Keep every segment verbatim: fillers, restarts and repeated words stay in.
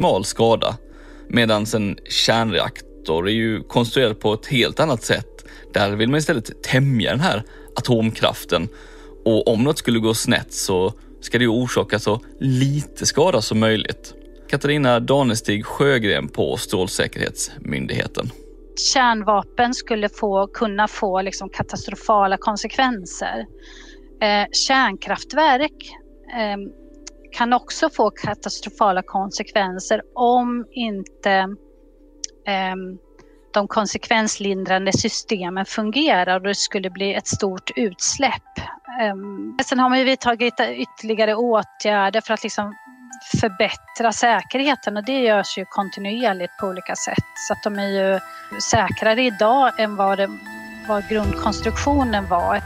smal skada. Medan en kärnreaktor är ju konstruerad på ett helt annat sätt. Där vill man istället tämja den här atomkraften. Och om något skulle gå snett så ska det ju orsaka så lite skada som möjligt. Katarina Danestig Sjögren på Strålsäkerhetsmyndigheten. Kärnvapen skulle få, kunna få liksom katastrofala konsekvenser. Eh, kärnkraftverk eh, kan också få katastrofala konsekvenser om inte eh, de konsekvenslindrande systemen fungerar och det skulle bli ett stort utsläpp. Eh, sen har man ju vidtagit ytterligare åtgärder för att liksom förbättra säkerheten, och det görs ju kontinuerligt på olika sätt. Så att de är ju säkrare idag än vad, det, vad grundkonstruktionen var.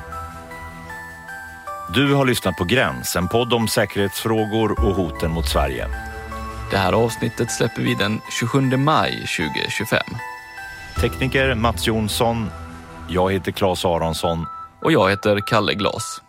Du har lyssnat på Gräns, en podd om säkerhetsfrågor och hoten mot Sverige. Det här avsnittet släpper vi den tjugosjunde maj tjugohundratjugofem. Tekniker Mats Jonsson, jag heter Claes Aronsson och jag heter Kalle Glas.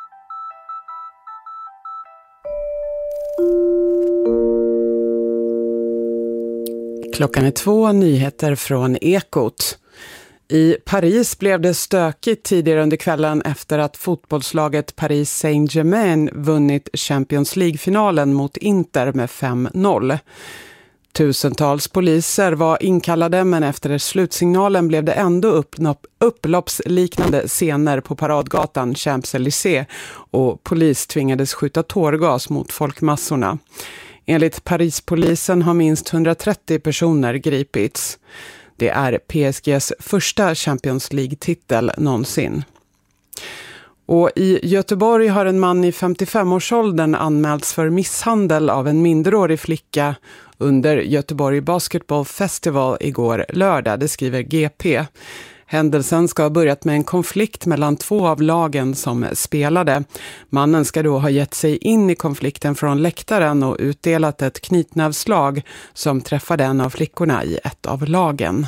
Klockan är två, nyheter från Ekot. I Paris blev det stökigt tidigare under kvällen efter att fotbollslaget Paris Saint-Germain vunnit Champions League-finalen mot Inter med fem noll. Tusentals poliser var inkallade, men efter slutsignalen blev det ändå uppnopp, upploppsliknande scener på paradgatan Champs-Élysées och polis tvingades skjuta tårgas mot folkmassorna. Enligt Parispolisen har minst hundratrettio personer gripits. Det är P S G:s första Champions League-titel någonsin. Och i Göteborg har en man i femtiofem-årsåldern anmälts för misshandel av en minderårig flicka under Göteborg Basketball Festival igår lördag, det skriver G P. Händelsen ska ha börjat med en konflikt mellan två av lagen som spelade. Mannen ska då ha gett sig in i konflikten från läktaren och utdelat ett knytnävslag som träffade en av flickorna i ett av lagen.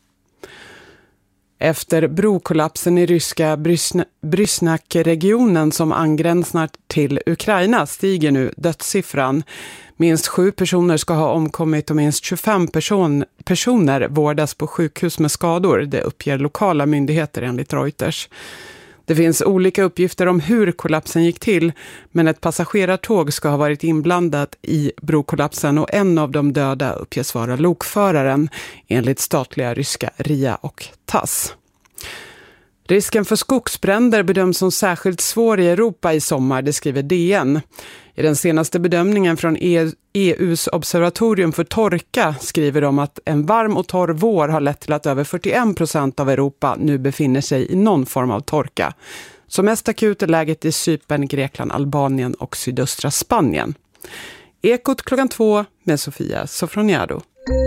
Efter brokollapsen i ryska Brysnak-regionen som angränsar till Ukraina stiger nu dödssiffran. Minst sju personer ska ha omkommit och minst tjugofem person, personer vårdas på sjukhus med skador. Det uppger lokala myndigheter enligt Reuters. Det finns olika uppgifter om hur kollapsen gick till, men ett passagerartåg ska ha varit inblandat i brokollapsen och en av de döda uppges vara lokföraren enligt statliga ryska R I A och T A S S. Risken för skogsbränder bedöms som särskilt svår i Europa i sommar, det skriver D N. I den senaste bedömningen från E U:s observatorium för torka skriver de att en varm och torr vår har lett till att över fyrtioen procent av Europa nu befinner sig i någon form av torka. Som mest akut är läget i Cypern, Grekland, Albanien och sydöstra Spanien. Ekot klockan två med Sofia Sofroniado.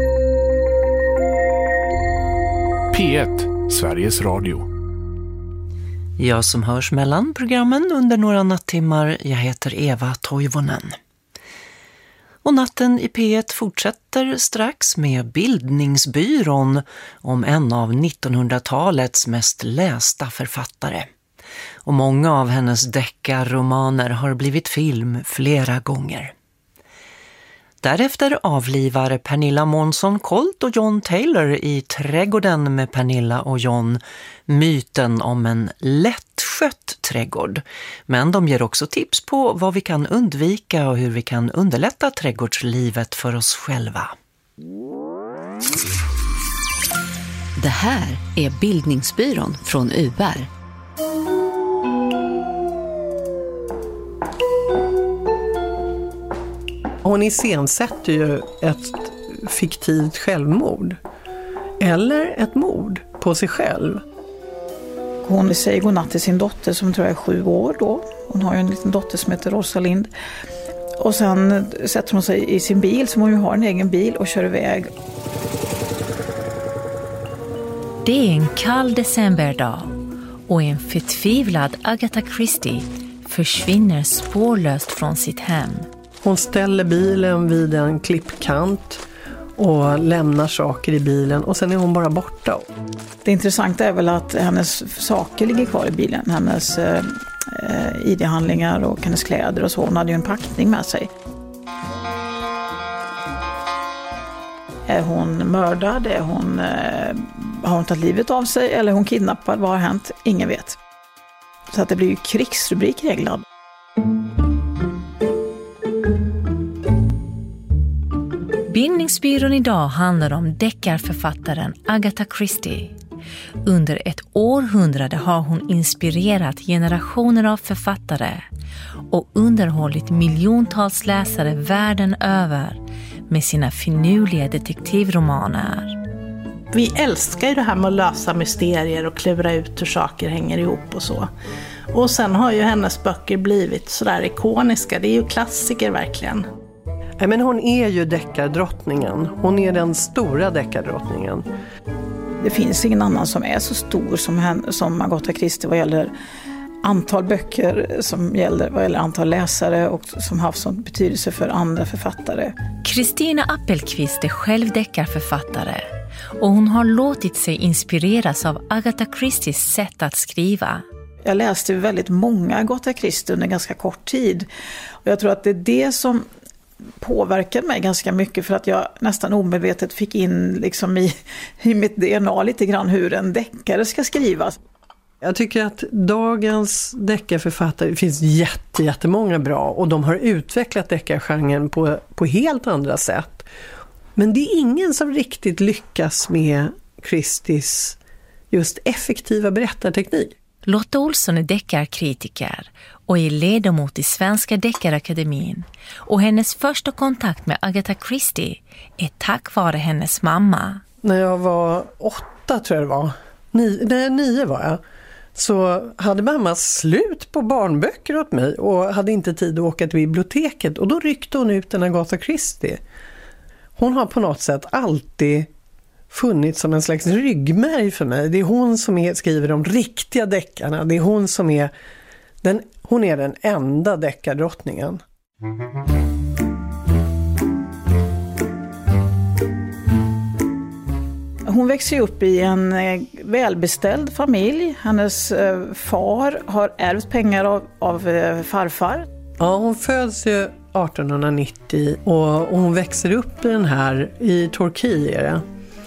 P ett, Sveriges Radio. Jag som hörs mellan programmen under några nattimmar, jag heter Eva Toivonen. Och natten i P ett fortsätter strax med Bildningsbyrån om en av nittonhundratalets mest lästa författare. Och många av hennes deckarromaner har blivit film flera gånger. Därefter avlivar Pernilla Månsson Colt och John Taylor i Trädgården med Pernilla och John myten om en lättskött trädgård. Men de ger också tips på vad vi kan undvika och hur vi kan underlätta trädgårdslivet för oss själva. Det här är Bildningsbyrån från U R. Hon iscensätter ju ett fiktivt självmord. Eller ett mord på sig själv. Hon säger godnatt till sin dotter som tror jag är sju år då. Hon har ju en liten dotter som heter Rosalind. Och sen sätter hon sig i sin bil, som hon ju har en egen bil, och kör iväg. Det är en kall decemberdag och en förtvivlad Agatha Christie försvinner spårlöst från sitt hem. Hon ställer bilen vid en klippkant och lämnar saker i bilen och sen är hon bara borta. Det intressanta är väl att hennes saker ligger kvar i bilen. Hennes eh, I D-handlingar och hennes kläder och så. Hon hade ju en packning med sig. Är hon mördad? Är hon, eh, har hon tagit livet av sig? Eller är hon kidnappad? Vad har hänt? Ingen vet. Så att det blir ju krigsrubrik reglad. Bildningsbyrån idag handlar om deckarförfattaren Agatha Christie. Under ett århundrade har hon inspirerat generationer av författare och underhållit miljontals läsare världen över med sina finurliga detektivromaner. Vi älskar ju det här med att lösa mysterier och klura ut hur saker hänger ihop och så. Och sen har ju hennes böcker blivit sådär ikoniska. Det är ju klassiker verkligen. Nej, men hon är ju deckardrottningen. Hon är den stora deckardrottningen. Det finns ingen annan som är så stor som, henne, som Agatha Christie vad gäller antal böcker, som gäller, vad gäller antal läsare och som haft sån betydelse för andra författare. Kristina Appelqvist är själv deckarförfattare och hon har låtit sig inspireras av Agatha Christies sätt att skriva. Jag läste väldigt många Agatha Christie under ganska kort tid och jag tror att det är det som påverkade mig ganska mycket, för att jag nästan omedvetet fick in liksom i, i mitt D N A lite grann hur en deckare ska skrivas. Jag tycker att dagens deckarförfattare, det finns jätte, jättemånga bra och de har utvecklat deckargenren på, på helt andra sätt. Men det är ingen som riktigt lyckas med Christies just effektiva berättarteknik. Lotta Olsson är deckarkritiker och är ledamot i Svenska Deckarakademin, och hennes första kontakt med Agatha Christie är tack vare hennes mamma. När jag var åtta tror jag det var, nio, nej, nio var jag, så hade mamma slut på barnböcker åt mig och hade inte tid att åka till biblioteket, och då ryckte hon ut en Agatha Christie. Hon har på något sätt alltid funnits som en slags ryggmärg för mig. Det är hon som är, skriver de riktiga deckarna. Det är hon som är den, hon är den enda deckardrottningen. Hon växer upp i en välbeställd familj. Hennes far har ärvt pengar av, av farfar. Ja, hon föds ju arton nittio och, och hon växer upp i den här, i Turkiet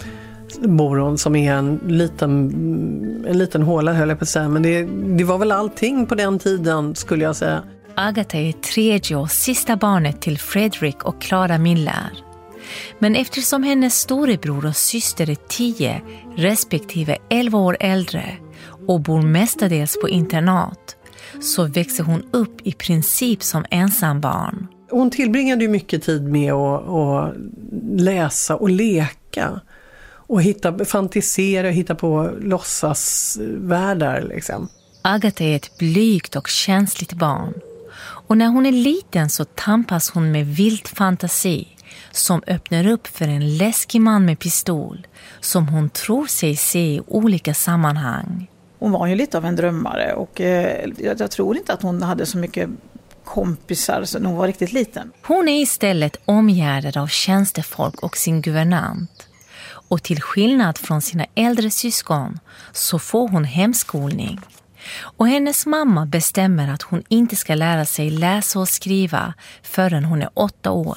bor hon, som är en liten, en liten håla höll jag på att säga, men det, det var väl allting på den tiden skulle jag säga. Agatha är tredje och sista barnet till Fredrik och Clara Miller. Men eftersom hennes storebror och syster är tio respektive elva år äldre och bor mestadels på internat, så växer hon upp i princip som ensambarn. Hon tillbringade ju mycket tid med att, att läsa och leka och hitta, fantisera och hitta på låtsasvärldar liksom. Agatha är ett blygt och känsligt barn. Och när hon är liten så tampas hon med vild fantasi som öppnar upp för en läskig man med pistol som hon tror sig se i olika sammanhang. Hon var ju lite av en drömmare och eh, jag tror inte att hon hade så mycket kompisar så hon var riktigt liten. Hon är istället omgärdad av tjänstefolk och sin guvernant. Och till skillnad från sina äldre syskon så får hon hemskolning. Och hennes mamma bestämmer att hon inte ska lära sig läsa och skriva förrän hon är åtta år.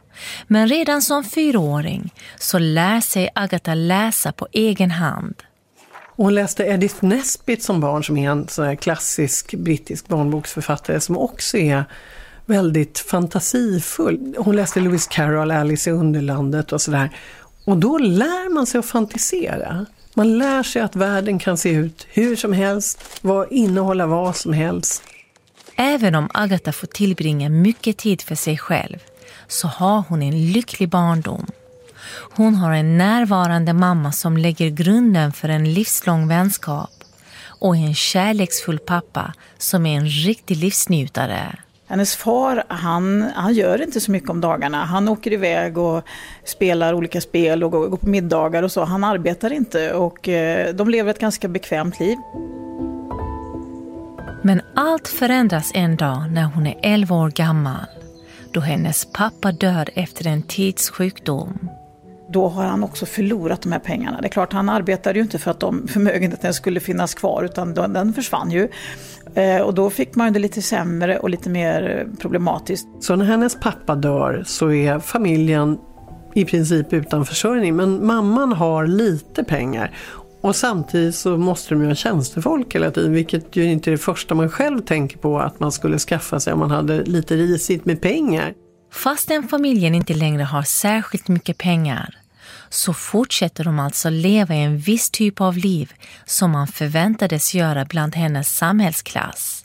Men redan som fyraåring så lär sig Agatha läsa på egen hand. Hon läste Edith Nesbit som barn, som är en sån här klassisk brittisk barnboksförfattare som också är väldigt fantasifull. Hon läste Lewis Carroll, Alice i Underlandet och sådär. Och då lär man sig att fantisera. Man lär sig att världen kan se ut hur som helst, vad, innehålla vad som helst. Även om Agatha får tillbringa mycket tid för sig själv så har hon en lycklig barndom. Hon har en närvarande mamma som lägger grunden för en livslång vänskap och en kärleksfull pappa som är en riktig livsnjutare. Hennes far, han, han gör inte så mycket om dagarna. Han åker iväg och spelar olika spel och går, går på middagar och så. Han arbetar inte och eh, de lever ett ganska bekvämt liv. Men allt förändras en dag när hon är elva år gammal, då hennes pappa dör efter en tids sjukdom. Då har han också förlorat de här pengarna. Det är klart, han arbetade ju inte för att de förmögenheten skulle finnas kvar, utan den, den försvann ju. Eh, och då fick man det lite sämre och lite mer problematiskt. Så när hennes pappa dör så är familjen i princip utan försörjning. Men mamman har lite pengar. Och samtidigt så måste de ju ha tjänstefolk hela tiden, vilket ju inte är det första man själv tänker på att man skulle skaffa sig om man hade lite risigt med pengar. Fastän familjen inte längre har särskilt mycket pengar så fortsätter de alltså leva i en viss typ av liv som man förväntades göra bland hennes samhällsklass.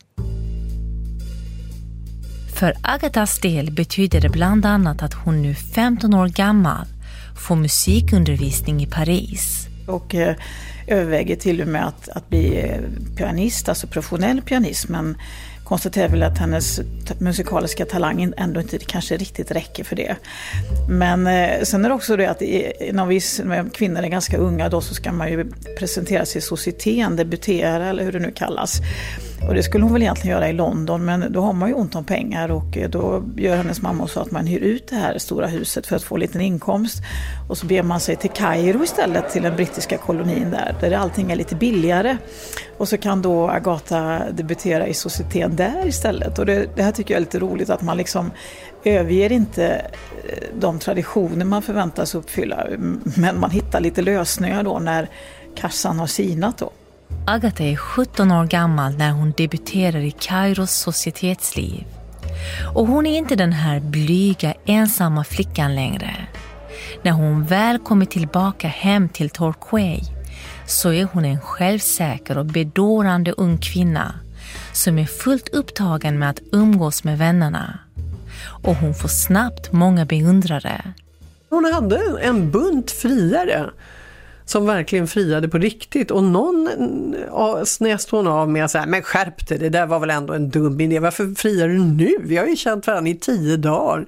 För Agatas del betyder det bland annat att hon nu femton år gammal får musikundervisning i Paris. Och eh, överväger till och med att, att bli eh, pianist, alltså professionell pianist, men konstaterar väl att hennes t- musikaliska talang ändå inte kanske riktigt räcker för det. Men eh, sen är det också det att i, när vi när kvinnor är ganska unga då så ska man ju presentera sig i societeten, debutera eller hur det nu kallas. Och det skulle hon väl egentligen göra i London, men då har man ju ont om pengar och då gör hennes mamma så att man hyr ut det här stora huset för att få en liten inkomst. Och så ber man sig till Kairo istället, till den brittiska kolonin där, där allting är lite billigare. Och så kan då Agatha debutera i societeten där istället. Och det, det här tycker jag är lite roligt, att man liksom överger inte de traditioner man förväntas uppfylla, men man hittar lite lösningar då när kassan har sinat då. Agatha är sjutton år gammal när hon debuterar i Kairos societetsliv. Och hon är inte den här blyga, ensamma flickan längre. När hon väl kommer tillbaka hem till Torquay så är hon en självsäker och bedårande ung kvinna som är fullt upptagen med att umgås med vännerna. Och hon får snabbt många beundrare. Hon hade en bunt friare som verkligen friade på riktigt. Och någon snäste hon av med att säga, men skärp dig, det där var väl ändå en dum idé. Varför friar du nu? Vi har ju känt varandra i tio dagar.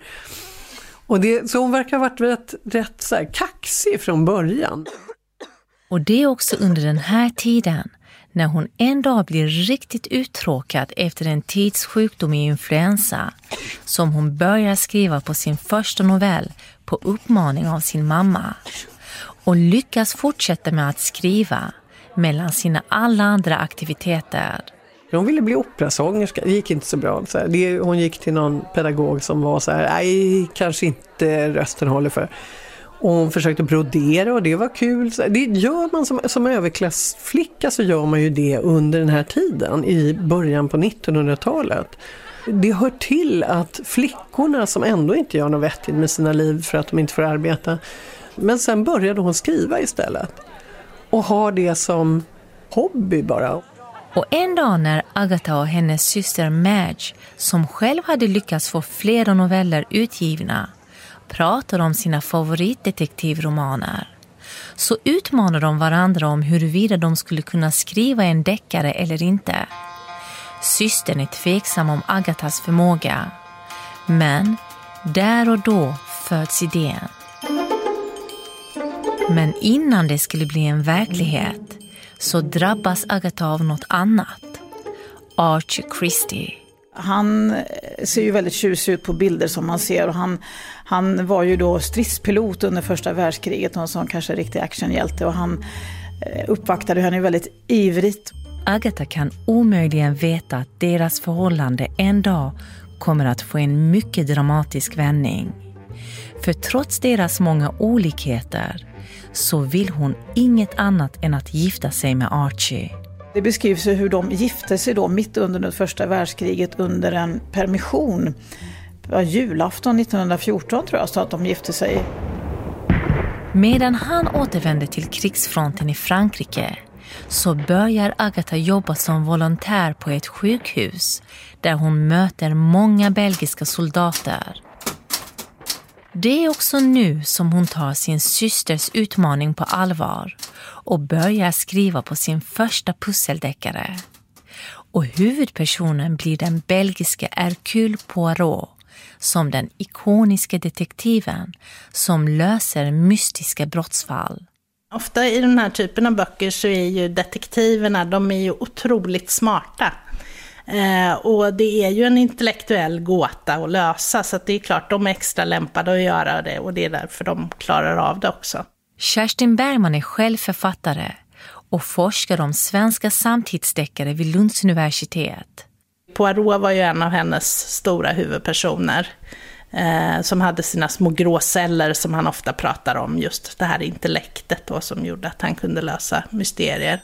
Och det, så hon verkar ha varit rätt, rätt så här kaxig från början. Och det är också under den här tiden när hon en dag blir riktigt uttråkad efter en tids sjukdom i influensa som hon börjar skriva på sin första novell på uppmaning av sin mamma. Och lyckas fortsätta med att skriva mellan sina alla andra aktiviteter. Hon ville bli operasångerska, det gick inte så bra. Så här, det, hon gick till någon pedagog som var så här, nej, kanske inte rösten håller för. Och hon försökte brodera och det var kul. Så här, det gör man som, som överklassflicka, så gör man ju det under den här tiden, i början på nittonhundratalet. Det hör till att flickorna som ändå inte gör något vettigt med sina liv för att de inte får arbeta. Men sen började hon skriva istället. Och har det som hobby bara. Och en dag när Agatha och hennes syster Madge, som själv hade lyckats få flera noveller utgivna, pratar om sina favoritdetektivromaner, så utmanar de varandra om huruvida de skulle kunna skriva en deckare eller inte. Systern är tveksam om Agathas förmåga. Men där och då föds idén. Men innan det skulle bli en verklighet så drabbas Agatha av något annat. Archie Christie. Han ser ju väldigt tjusig ut på bilder som man ser. Och han, han var ju då stridspilot under första världskriget och en sån kanske riktig actionhjälte. Och han uppvaktade henne väldigt ivrigt. Agatha kan omöjligen veta att deras förhållande en dag kommer att få en mycket dramatisk vändning. För trots deras många olikheter så vill hon inget annat än att gifta sig med Archie. Det beskrivs hur de gifte sig då mitt under det första världskriget under en permission. Det var julafton nittonhundrafjorton tror jag, så att de gifte sig. Medan han återvände till krigsfronten i Frankrike så börjar Agatha jobba som volontär på ett sjukhus där hon möter många belgiska soldater. Det är också nu som hon tar sin systers utmaning på allvar och börjar skriva på sin första pusseldeckare. Och huvudpersonen blir den belgiska Hercule Poirot, som den ikoniska detektiven som löser mystiska brottsfall. Ofta i den här typen av böcker så är ju detektiverna, de är ju otroligt smarta. Eh, och det är ju en intellektuell gåta att lösa, så att det är klart de är extra lämpade att göra det, och det är därför de klarar av det också. Kerstin Bergman är själv författare och forskar om svenska samtidsdeckare vid Lunds universitet. Poirot var ju en av hennes stora huvudpersoner. eh, som hade sina små gråceller som han ofta pratar om, just det här intellektet då, som gjorde att han kunde lösa mysterier.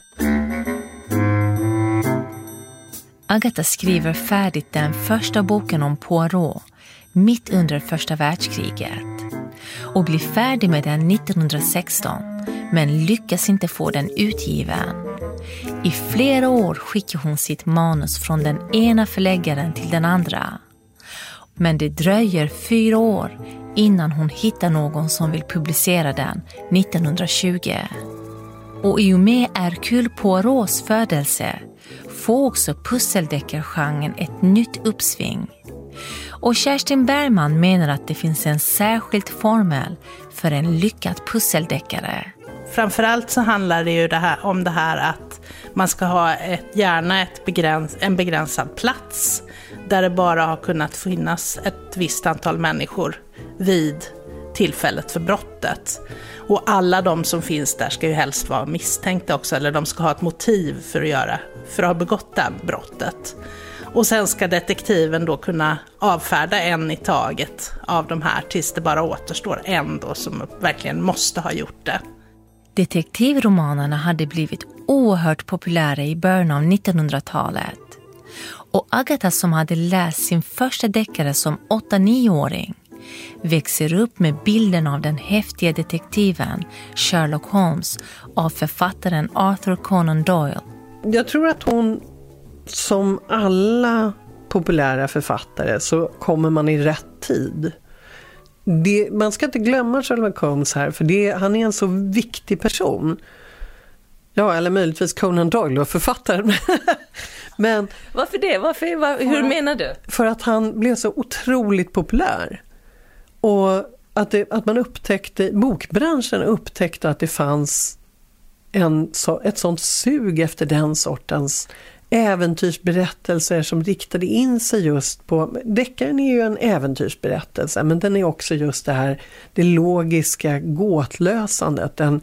Agatha skriver färdigt den första boken om Poirot mitt under första världskriget och blir färdig med den nittonhundrasexton, men lyckas inte få den utgiven. I flera år skickar hon sitt manus från den ena förläggaren till den andra. Men det dröjer fyra år innan hon hittar någon som vill publicera den nittonhundratjugo. Och i och med Hercule Poirots födelse får också pusseldeckargenren ett nytt uppsving. Och Kerstin Bergman menar att det finns en särskild formel för en lyckad pusseldeckare. Framförallt så handlar det ju det här, om det här att man ska ha ett, gärna ett begräns, en begränsad plats där det bara har kunnat finnas ett visst antal människor vid tillfället för brottet. Och alla de som finns där ska ju helst vara misstänkta också, eller de ska ha ett motiv för att, göra, för att ha begått det här brottet. Och sen ska detektiven då kunna avfärda en i taget av de här tills det bara återstår en då som verkligen måste ha gjort det. Detektivromanerna hade blivit oerhört populära i början av nittonhundratalet. Och Agatha, som hade läst sin första deckare som åtta-nioåring, växer upp med bilden av den häftiga detektiven Sherlock Holmes av författaren Arthur Conan Doyle. Jag tror att hon, som alla populära författare, så kommer man i rätt tid. Det, man ska inte glömma Sherlock Holmes här, för det, han är en så viktig person. Ja, eller möjligtvis Conan Doyle och författaren. Men varför det? Varför, var, hur menar du? För att han blev så otroligt populär. Och att, det, att man upptäckte, bokbranschen upptäckte att det fanns en, så, ett sånt sug efter den sortens äventyrsberättelser som riktade in sig just på, deckaren är ju en äventyrsberättelse, men den är också just det här, det logiska gåtlösandet, den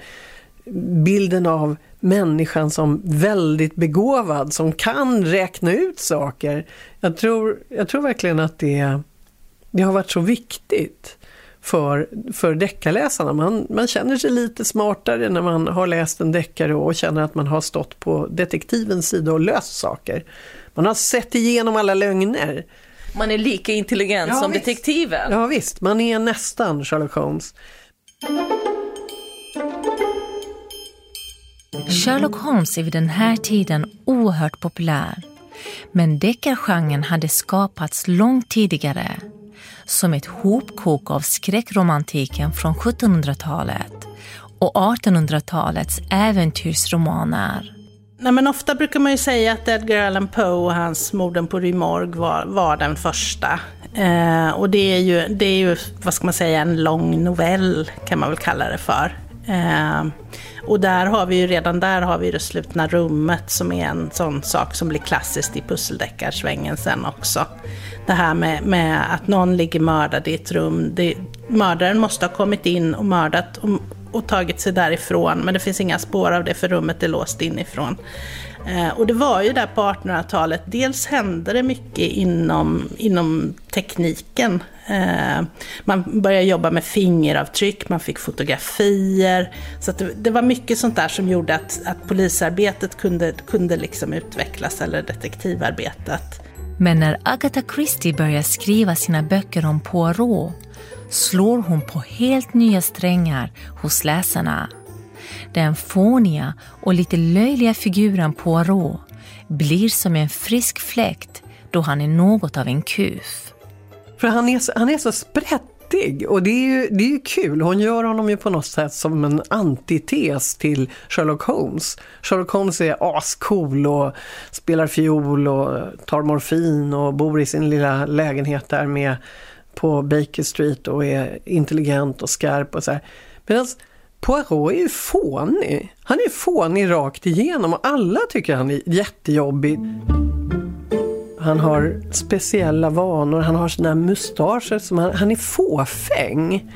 bilden av människan som väldigt begåvad, som kan räkna ut saker. Jag tror, jag tror verkligen att det, det har varit så viktigt för, för deckarläsarna. Man, man känner sig lite smartare när man har läst en deckare och känner att man har stått på detektivens sida och löst saker. Man har sett igenom alla lögner. Man är lika intelligent ja, som visst. Detektiven. Ja visst, man är nästan Sherlock Holmes. Sherlock Holmes är vid den här tiden oerhört populär. Men deckargenren hade skapats långt tidigare. Som ett hopkok av skräckromantiken från sjuttonhundratalet och artonhundratalets äventyrsromaner. Nej, men ofta brukar man ju säga att Edgar Allan Poe och hans Morden på Rue Morgue var, var den första. Eh, och det är, ju, det är ju, vad ska man säga, en lång novell kan man väl kalla det för. Eh, och där har vi ju redan där har vi det slutna rummet som är en sån sak som blir klassiskt i pusseldeckarsvängen sen också. Det här med, med att någon ligger mördad i ett rum. Det, mördaren måste ha kommit in och mördat och, och tagit sig därifrån, men det finns inga spår av det för rummet är låst inifrån. Eh, och det var ju där på artonhundratalet, dels hände det mycket inom, inom tekniken. Eh, man började jobba med fingeravtryck, man fick fotografier, så att det, det var mycket sånt där som gjorde att, att polisarbetet kunde, kunde liksom utvecklas, eller detektivarbetet. Men när Agatha Christie börjar skriva sina böcker om Poirot slår hon på helt nya strängar hos läsarna. Den fåniga och lite löjliga figuren Poirot blir som en frisk fläkt då han är något av en kuf. För han är så, han är så sprättig och det är, ju, det är ju kul. Hon gör honom ju på något sätt som en antites till Sherlock Holmes. Sherlock Holmes är ascool och spelar fiol och tar morfin och bor i sin lilla lägenhet där med på Baker Street och är intelligent och skarp och så här. Medan Poirot är ju fånig. Han är fånig rakt igenom och alla tycker han är jättejobbig. Han har speciella vanor, han har såna här mustascher som han, han är fåfäng.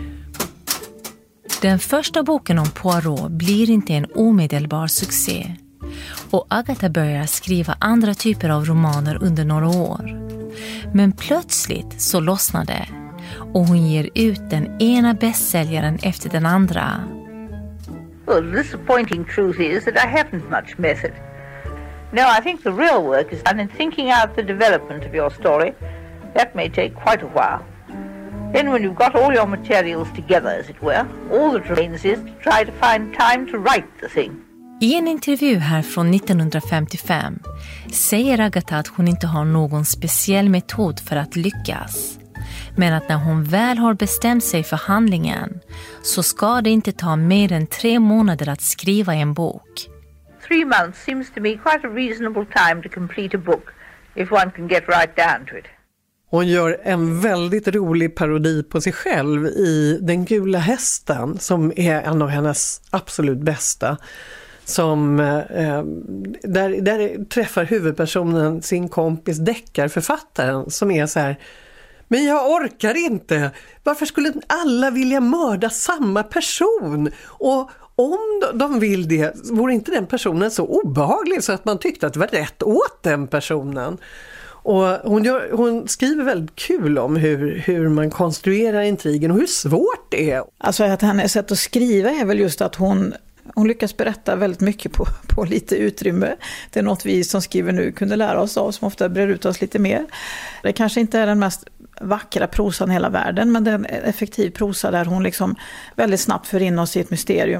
Den första boken om Poirot blir inte en omedelbar succé. Och Agatha börjar skriva andra typer av romaner under några år. Men plötsligt så lossnade det. och hon ger ut den ena bästsäljaren efter den andra. Well, the disappointing truth is that I haven't much method. No, I think the real work is done in thinking out the development of your story. That may take quite a while. Then when you've got all your materials together, as it were, all that remains is to try to find time to write the thing. I en intervju här från nittonhundrafemtiofem säger Agatha att hon inte har någon speciell metod för att lyckas. Men att när hon väl har bestämt sig för handlingen så ska det inte ta mer än tre månader att skriva en bok. Three months seems to me quite a reasonable time to complete a book, if one can get right down to it. Hon gör en väldigt rolig parodi på sig själv i Den gula hästen, som är en av hennes absolut bästa. Som, eh, där, där träffar huvudpersonen sin kompis deckarförfattaren som är så här: men jag orkar inte. Varför skulle alla vilja mörda samma person? Och om de vill det, vore inte den personen så obehaglig så att man tyckte att det var rätt åt den personen? Och hon, gör, hon skriver väldigt kul om hur, hur man konstruerar intrigen och hur svårt det är. Alltså att hennes sätt att skriva är väl just att hon, hon lyckas berätta väldigt mycket på, på lite utrymme. Det är något vi som skriver nu kunde lära oss av, som ofta brer ut oss lite mer. Det kanske inte är den mest vackra prosan i hela världen, men det är en effektiv prosa där hon liksom väldigt snabbt för in oss i ett mysterium.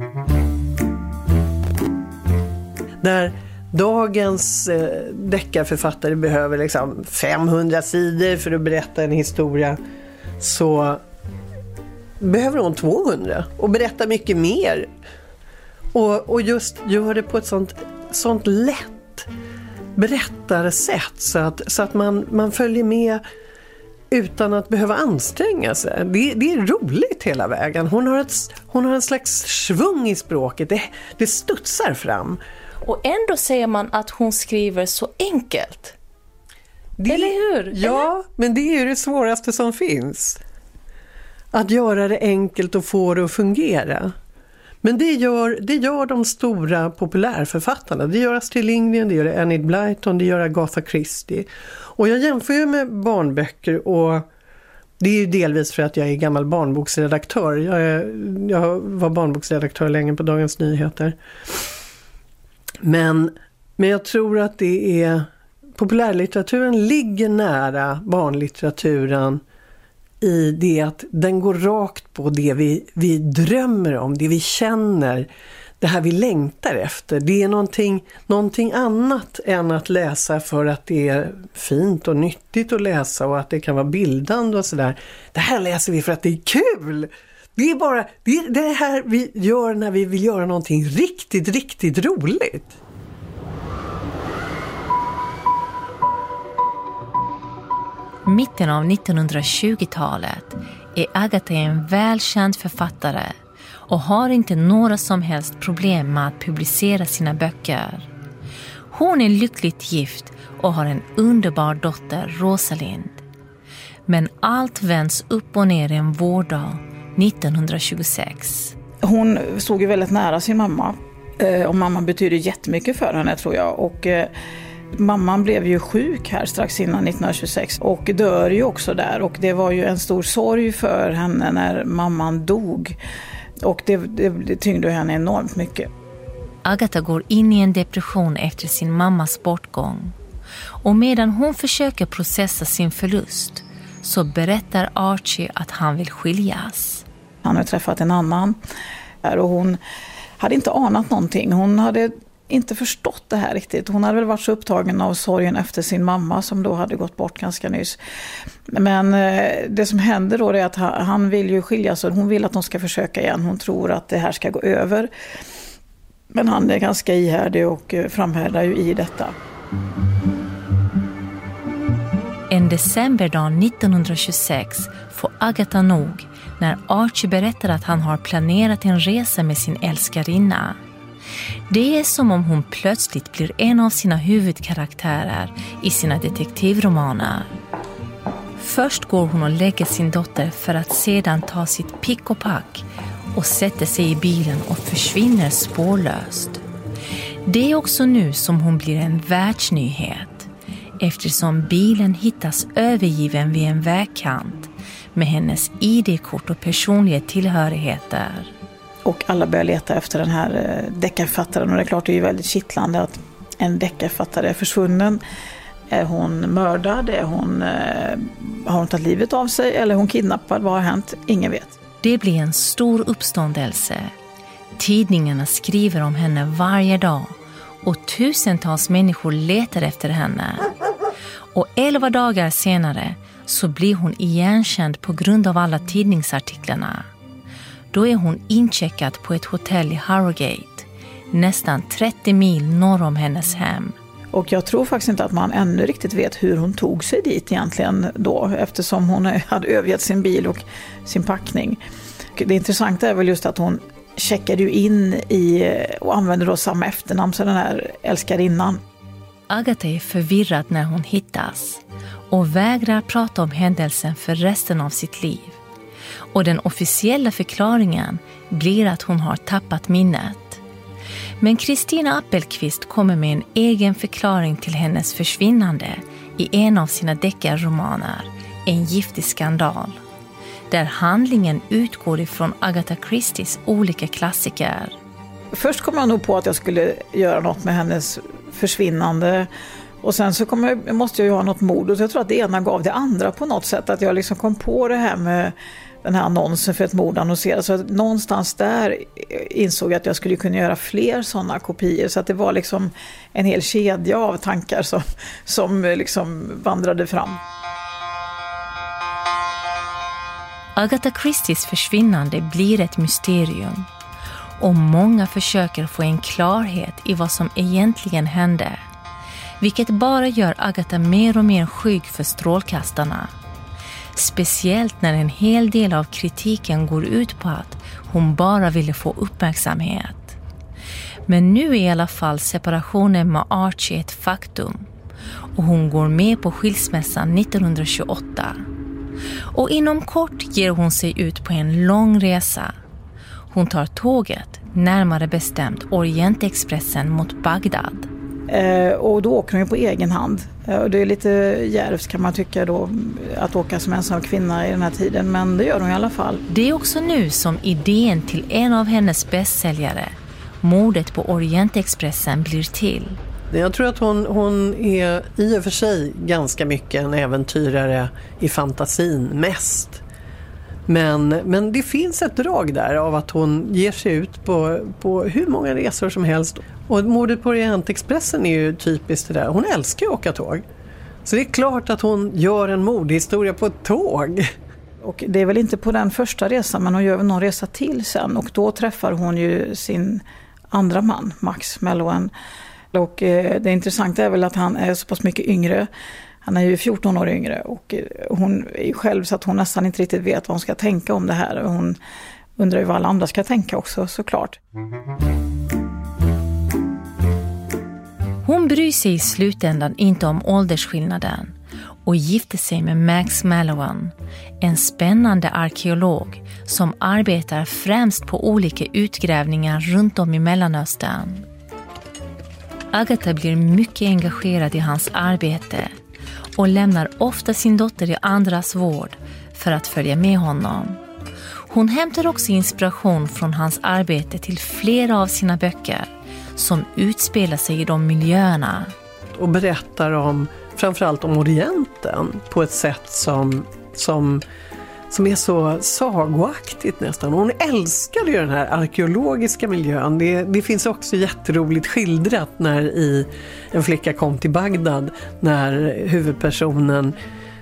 Där dagens eh, deckarförfattare behöver liksom femhundra sidor för att berätta en historia, så behöver hon tvåhundra och berätta mycket mer. Och, och just gör det på ett sånt, sånt lätt berättarsätt så att, så att man, man följer med utan att behöva anstränga sig. Det, det är roligt hela vägen. Hon har, ett, hon har en slags svung i språket. Det, det studsar fram. Och ändå säger man att hon skriver så enkelt. Det, Eller hur? Ja, Eller? Men det är ju det svåraste som finns. Att göra det enkelt och få det att fungera. Men det gör, det gör de stora populärförfattarna. Det gör Astrid Lindgren, det gör Enid Blyton, det gör Agatha Christie. Och jag jämför ju med barnböcker, och det är ju delvis för att jag är gammal barnboksredaktör. Jag, är, jag var barnboksredaktör länge på Dagens Nyheter. Men, men jag tror att det är populärlitteraturen ligger nära barnlitteraturen i det att den går rakt på det vi, vi drömmer om, det vi känner, det här vi längtar efter. Det är någonting, någonting annat än att läsa för att det är fint och nyttigt att läsa och att det kan vara bildande och sådär. Det här läser vi för att det är kul. Det är bara det, är det här vi gör när vi vill göra någonting riktigt, riktigt roligt. Mitten av nittonhundratjugotalet är Agatha en välkänd författare och har inte några som helst problem med att publicera sina böcker. Hon är lyckligt gift och har en underbar dotter, Rosalind. Men allt vänds upp och ner en vårdag nittonhundratjugosex. Hon stod ju väldigt nära sin mamma, och mamma betyder jättemycket för henne, tror jag. Och mamman blev ju sjuk här strax innan nittonhundratjugosex och dör ju också där. Och det var ju en stor sorg för henne när mamman dog. Och det, det, det tyngde henne enormt mycket. Agatha går in i en depression efter sin mammas bortgång. Och medan hon försöker processa sin förlust så berättar Archie att han vill skiljas. Han har träffat en annan och hon hade inte anat någonting. Hon hade inte förstått det här riktigt. Hon hade väl varit så upptagen av sorgen efter sin mamma som då hade gått bort ganska nyss. Men det som händer då är att han vill ju skiljas och hon vill att de ska försöka igen. Hon tror att det här ska gå över. Men han är ganska ihärdig och framhärdar ju i detta. En decemberdag nittonhundratjugosex får Agatha nog när Archie berättar att han har planerat en resa med sin älskarinna. Det är som om hon plötsligt blir en av sina huvudkaraktärer i sina detektivromaner. Först går hon och lägger sin dotter för att sedan ta sitt pick och pack och sätter sig i bilen och försvinner spårlöst. Det är också nu som hon blir en världsnyhet, eftersom bilen hittas övergiven vid en vägkant med hennes I D-kort och personliga tillhörigheter. Och alla börjar leta efter den här deckarförfattaren, och det är klart det är väldigt kittlande att en deckarförfattare är försvunnen. Är hon mördad? Är hon, eh, har hon tagit livet av sig? Eller är hon kidnappad? Vad har hänt? Ingen vet. Det blir en stor uppståndelse. Tidningarna skriver om henne varje dag och tusentals människor letar efter henne. Och elva dagar senare så blir hon igenkänd på grund av alla tidningsartiklarna. Då är hon incheckad på ett hotell i Harrogate, nästan trettio mil norr om hennes hem. Och jag tror faktiskt inte att man ännu riktigt vet hur hon tog sig dit egentligen då, eftersom hon hade övergett sin bil och sin packning. Det intressanta är väl just att hon checkade ju in i och använde då samma efternamn som den här älskarinnan. Agatha är förvirrad när hon hittas och vägrar prata om händelsen för resten av sitt liv. Och den officiella förklaringen blir att hon har tappat minnet. Men Kristina Appelqvist kommer med en egen förklaring till hennes försvinnande i en av sina deckarromaner, En giftig skandal, där handlingen utgår ifrån Agatha Christies olika klassiker. Först kom jag nog på att jag skulle göra något med hennes försvinnande, och sen så kom jag, måste jag ju ha något mod, och jag tror att det ena gav det andra på något sätt, att jag liksom kom på det här med den här annonsen för ett mord annonserat. Så att någonstans där insåg jag att jag skulle kunna göra fler sådana kopior. Så att det var liksom en hel kedja av tankar som, som liksom vandrade fram. Agatha Christies försvinnande blir ett mysterium. Och många försöker få en klarhet i vad som egentligen hände. Vilket bara gör Agatha mer och mer skygg för strålkastarna. Speciellt när en hel del av kritiken går ut på att hon bara ville få uppmärksamhet. Men nu är i alla fall separationen med Archie ett faktum. Och hon går med på skilsmässan nittonhundratjugoåtta. Och inom kort ger hon sig ut på en lång resa. Hon tar tåget, närmare bestämt Orientexpressen mot Bagdad. Eh, och då åker hon på egen hand. Eh, det är lite djärvt kan man tycka då, att åka som ensam kvinna i den här tiden, men det gör hon i alla fall. Det är också nu som idén till en av hennes bästsäljare, Mordet på Orientexpressen, blir till. Jag tror att hon, hon är i och för sig ganska mycket en äventyrare i fantasin mest. Men, men det finns ett drag där av att hon ger sig ut på, på hur många resor som helst. Och Mordet på Orientexpressen är ju typiskt det där. Hon älskar att åka tåg. Så det är klart att hon gör en mordhistoria på ett tåg. Och det är väl inte på den första resan, men hon gör väl någon resa till sen. Och då träffar hon ju sin andra man, Max Mellowan. Och eh, det intressanta är väl att han är så pass mycket yngre. Han är ju fjorton år yngre, och hon är ju själv så att hon nästan inte riktigt vet vad hon ska tänka om det här. Och hon undrar ju vad alla andra ska tänka också, såklart. Hon bryr sig i slutändan inte om åldersskillnaden och gifter sig med Max Mellowan, en spännande arkeolog som arbetar främst på olika utgrävningar runt om i Mellanöstern. Agatha blir mycket engagerad i hans arbete och lämnar ofta sin dotter i andras vård för att följa med honom. Hon hämtar också inspiration från hans arbete till flera av sina böcker som utspelar sig i de miljöerna. Och berättar om, framförallt om Orienten på ett sätt som, som, som är så sagoaktigt nästan. Hon älskar ju den här arkeologiska miljön. Det, det finns också jätteroligt skildrat när i En flicka kom till Bagdad, när huvudpersonen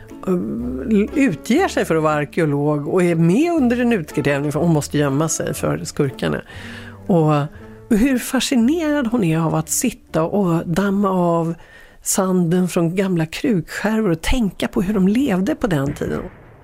utger sig för att vara arkeolog och är med under en utgrävning för hon måste gömma sig för skurkarna. Och hur fascinerad hon är av att sitta och damma av sanden från gamla krukskärvor och tänka på hur de levde på den tiden.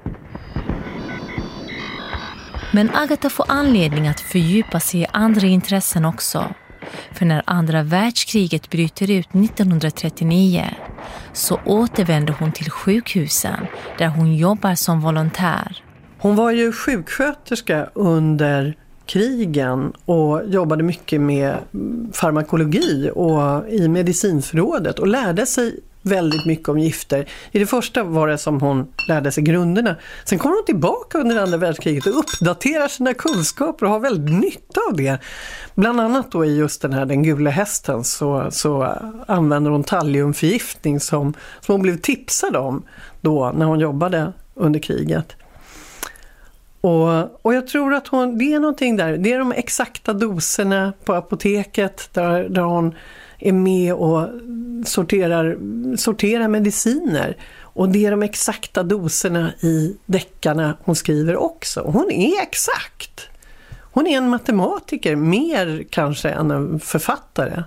Men Agatha får anledning att fördjupa sig i andra intressen också. För när andra världskriget bryter ut nittonhundratrettionio så återvänder hon till sjukhusen där hon jobbar som volontär. Hon var ju sjuksköterska under krigen och jobbade mycket med farmakologi och i medicinförrådet och lärde sig väldigt mycket om gifter. I det första var det som hon lärde sig grunderna. Sen kommer hon tillbaka under andra världskriget och uppdaterar sina kunskaper och har väldigt nytta av det. Bland annat då i just den här Den gula hästen så, så använder hon talliumförgiftning som, som hon blev tipsad om då när hon jobbade under kriget. Och, och jag tror att hon, det är någonting där, det är de exakta doserna på apoteket där, där hon är med och sorterar, sorterar mediciner. Och det är de exakta doserna i deckarna hon skriver också. Hon är exakt. Hon är en matematiker, mer kanske än en författare.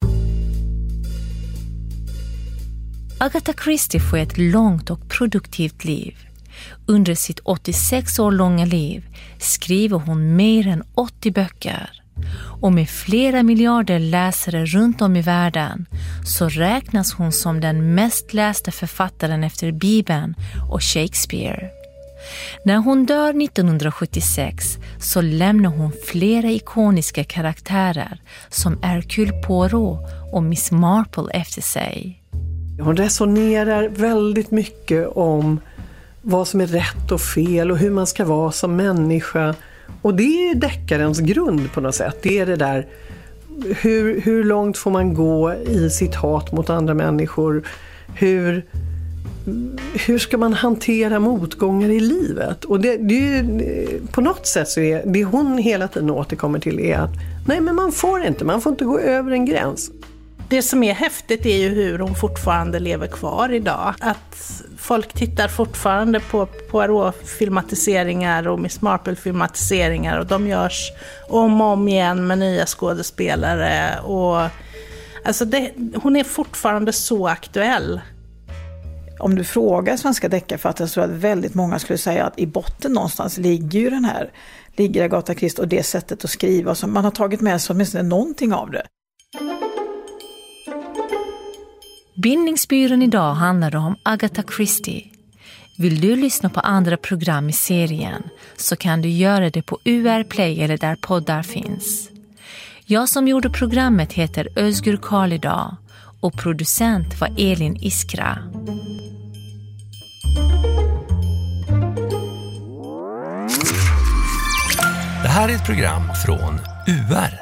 Agatha Christie får ett långt och produktivt liv. Under sitt åttiosex år långa liv skriver hon mer än åttio böcker. Och med flera miljarder läsare runt om i världen så räknas hon som den mest lästa författaren efter Bibeln och Shakespeare. När hon dör nittonhundrasjuttiosex så lämnar hon flera ikoniska karaktärer som Hercule Poirot och Miss Marple efter sig. Hon resonerar väldigt mycket om vad som är rätt och fel och hur man ska vara som människa. Och det är ju deckarens grund på något sätt. Det är det där, hur, hur långt får man gå i sitt hat mot andra människor? Hur, hur ska man hantera motgångar i livet? Och det, det är ju, på något sätt så är det hon hela tiden återkommer till är att nej, men man får inte, man får inte gå över en gräns. Det som är häftigt är ju hur hon fortfarande lever kvar idag. Att folk tittar fortfarande på Poirot-filmatiseringar och Miss Marple-filmatiseringar och de görs om och om igen med nya skådespelare. Och, alltså det, hon är fortfarande så aktuell. Om du frågar svenska deckarförfattare så är det väldigt många skulle säga att i botten någonstans ligger ju den här, ligger Agatha Christie och det sättet att skriva. Så man har tagit med sig åtminstone någonting av det. Bildningsbyrån idag handlar om Agatha Christie. Vill du lyssna på andra program i serien så kan du göra det på U R Play eller där poddar finns. Jag som gjorde programmet heter Özgür Karlidag och producent var Elin Iskra. Det här är ett program från U R.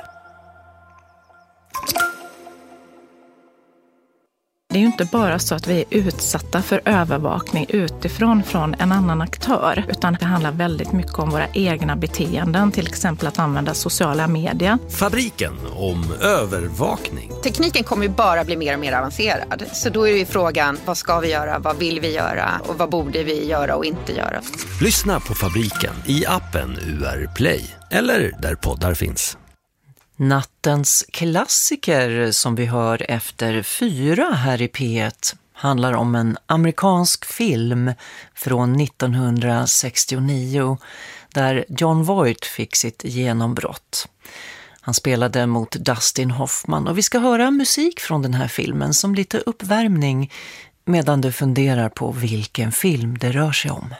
Det är ju inte bara så att vi är utsatta för övervakning utifrån från en annan aktör, utan det handlar väldigt mycket om våra egna beteenden, till exempel att använda sociala medier. Fabriken om övervakning. Tekniken kommer ju bara bli mer och mer avancerad, så då är det ju frågan, vad ska vi göra, vad vill vi göra och vad borde vi göra och inte göra. Lyssna på Fabriken i appen U R Play eller där poddar finns. Nattens klassiker som vi hör efter fyra här i P ett handlar om en amerikansk film från nittonhundrasextionio där Jon Voight fick sitt genombrott. Han spelade mot Dustin Hoffman och vi ska höra musik från den här filmen som lite uppvärmning medan du funderar på vilken film det rör sig om.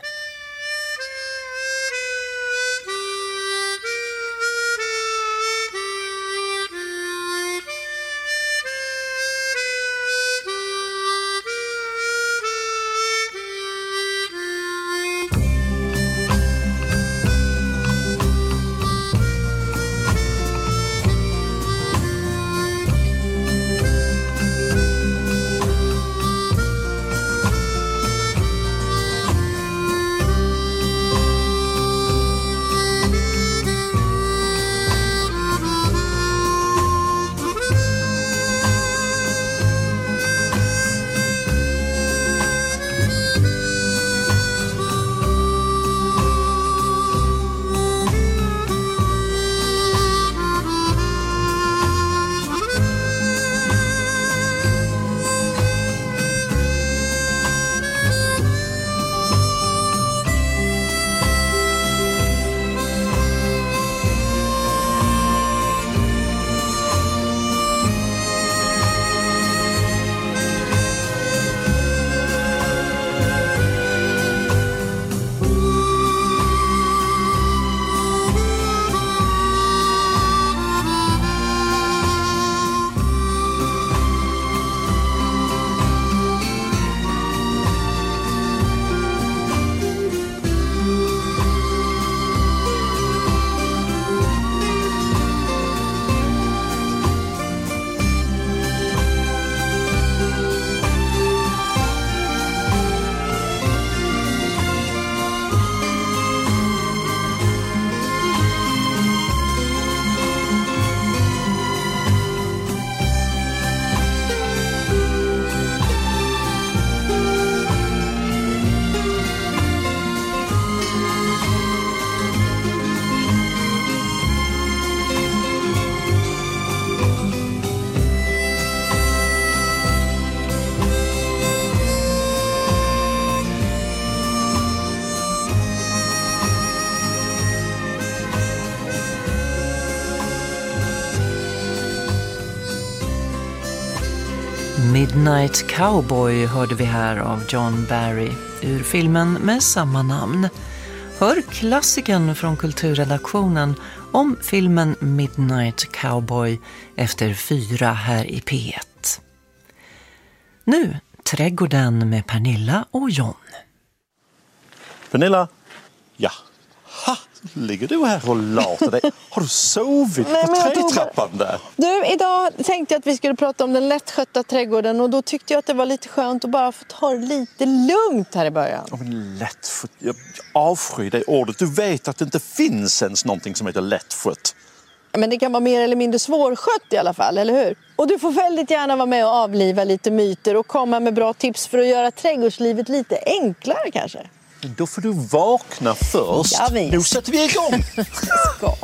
Midnight Cowboy hörde vi här av John Barry ur filmen med samma namn. Hör klassiken från kulturredaktionen om filmen Midnight Cowboy efter fyra här i P ett. Nu Trädgården med Pernilla och John. Pernilla, ja. Ha, ligger du här och latar dig? Har du sovit Nej, på trädtrappan där? Du, idag tänkte jag att vi skulle prata om den lättskötta trädgården och då tyckte jag att det var lite skönt att bara få ta det lite lugnt här i början. Ja, men lättskött, jag avskyr det ordet. Du vet att det inte finns ens någonting som heter lättskött. Men det kan vara mer eller mindre svårskött i alla fall, eller hur? Och du får väldigt gärna vara med och avliva lite myter och komma med bra tips för att göra trädgårdslivet lite enklare kanske. Då får du vakna först. Ja, nu sätter vi igång. Ska.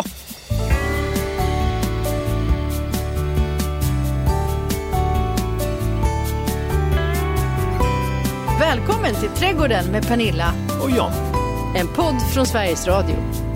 Välkommen till Trädgården med Pernilla och John. En podd från Sveriges Radio.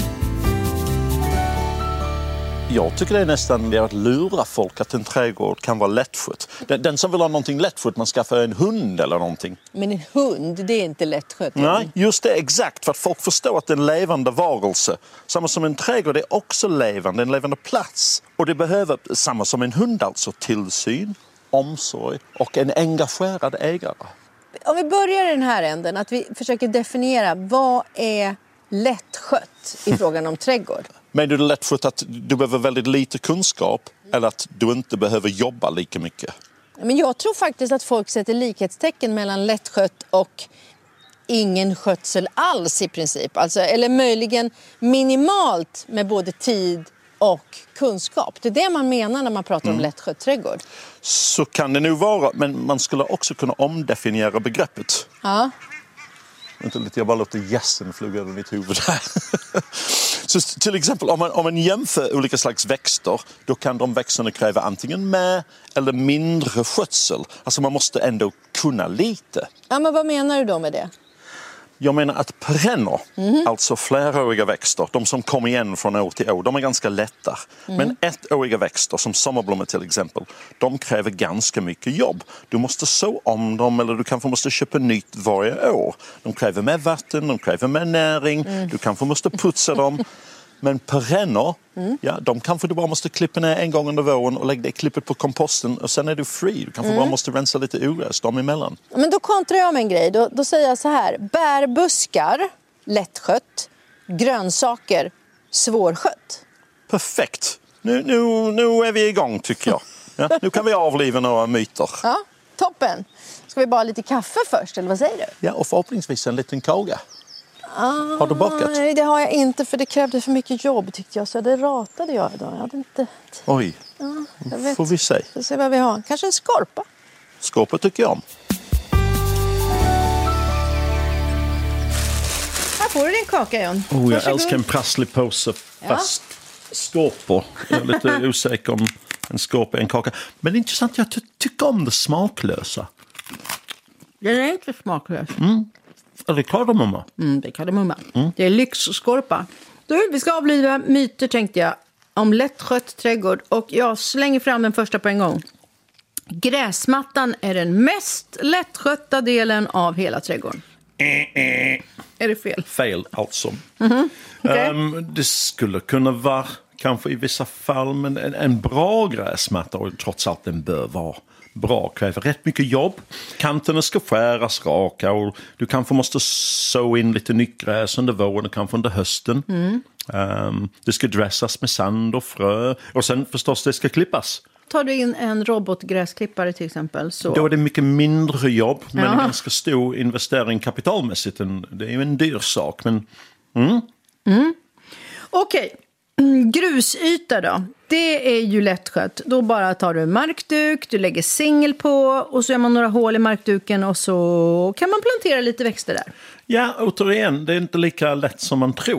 Jag tycker det är nästan det att lura folk att en trädgård kan vara lättskött. Den, den som vill ha någonting lättskött, man skaffar en hund eller någonting. Men en hund, det är inte lättskött. Nej, just det, exakt. För att folk förstår att det är en levande varelse. Samma som en trädgård är också levande, en levande plats. Och det behöver, samma som en hund alltså, tillsyn, omsorg och en engagerad ägare. Om vi börjar i den här änden, att vi försöker definiera vad är lättskött i frågan om trädgård. Men är det lättskött att du behöver väldigt lite kunskap eller att du inte behöver jobba lika mycket? Men jag tror faktiskt att folk sätter likhetstecken mellan lättskött och ingen skötsel alls i princip. Alltså, eller möjligen minimalt med både tid och kunskap. Det är det man menar när man pratar mm. om lättskött trädgård. Så kan det nog vara, men man skulle också kunna omdefiniera begreppet. Ja. Inte lite, jag bara låter gässen flyga över mitt huvud här. Så till exempel om man, om man jämför olika slags växter, då kan de växterna kräva antingen mer eller mindre skötsel. Alltså man måste ändå kunna lite. Ja, men vad menar du då med det? Jag menar att perenner, Mm. alltså fleråriga växter, de som kommer igen från år till år, de är ganska lätta. Mm. Men ettåriga växter, som sommarblommor till exempel, de kräver ganska mycket jobb. Du måste så om dem eller du kanske måste köpa nytt varje år. De kräver mer vatten, de kräver mer näring, Mm. du kanske måste putsa dem. Men perenner, Mm. ja, de kanske du bara måste klippa ner en gång under våren och lägga det klippet på komposten och sen är du fri. Du kanske Mm. bara måste rensa lite ogräs dem emellan. Men då kontrar jag med en grej. Då, då säger jag så här. Bärbuskar, lättskött. Grönsaker, svårskött. Perfekt. Nu, nu, nu är vi igång tycker jag. Ja, nu kan vi avliva några myter. Ja, toppen. Ska vi bara ha lite kaffe först, eller vad säger du? Ja, och förhoppningsvis en liten kaka. Ah, Har du bakat? Nej, det har jag inte för det krävde för mycket jobb tyckte jag. Så det ratade jag idag. Jag hade inte... Oj, Ja, jag vet. får vi se. Får se vad vi har. Kanske en skorpa. Skåpet tycker jag om. Här får du din kaka, John. Oh, jag Varsågod. älskar en prasslig påse fast skåpor. Jag är lite osäker om en skåp är en kaka. Men det är intressant, jag ty- tycker om det smaklösa. Den är inte smaklös. Mm. Är det kardemumma? Mm, det är kardemumma. Mm. Det är lyxskorpa. Du, vi ska avliva myter tänkte jag om lättskött trädgård. Och jag slänger fram den första på en gång. Gräsmattan är den mest lättskötta delen av hela trädgården. Äh, äh. Är det fel? Fel alltså. Mm-hmm. Okay. Um, det skulle kunna vara kanske i vissa fall, men en, en bra gräsmatta, och trots allt den bör vara bra, kräver rätt mycket jobb. Kanterna ska skäras raka och du kanske måste så in lite nytt gräs under våren och kanske under hösten. Mm. Um, det ska dressas med sand och frö och sen förstås det ska klippas. Tar du in en robotgräsklippare till exempel så... Då är det mycket mindre jobb, men Ja. en ganska stor investering kapitalmässigt. Det är ju en dyr sak, men... Mm. Mm. Okej, mm, grusyta då. Det är ju lättskött. Då bara tar du en markduk, du lägger singel på och så gör man några hål i markduken och så kan man plantera lite växter där. Ja, återigen, det är inte lika lätt som man tror.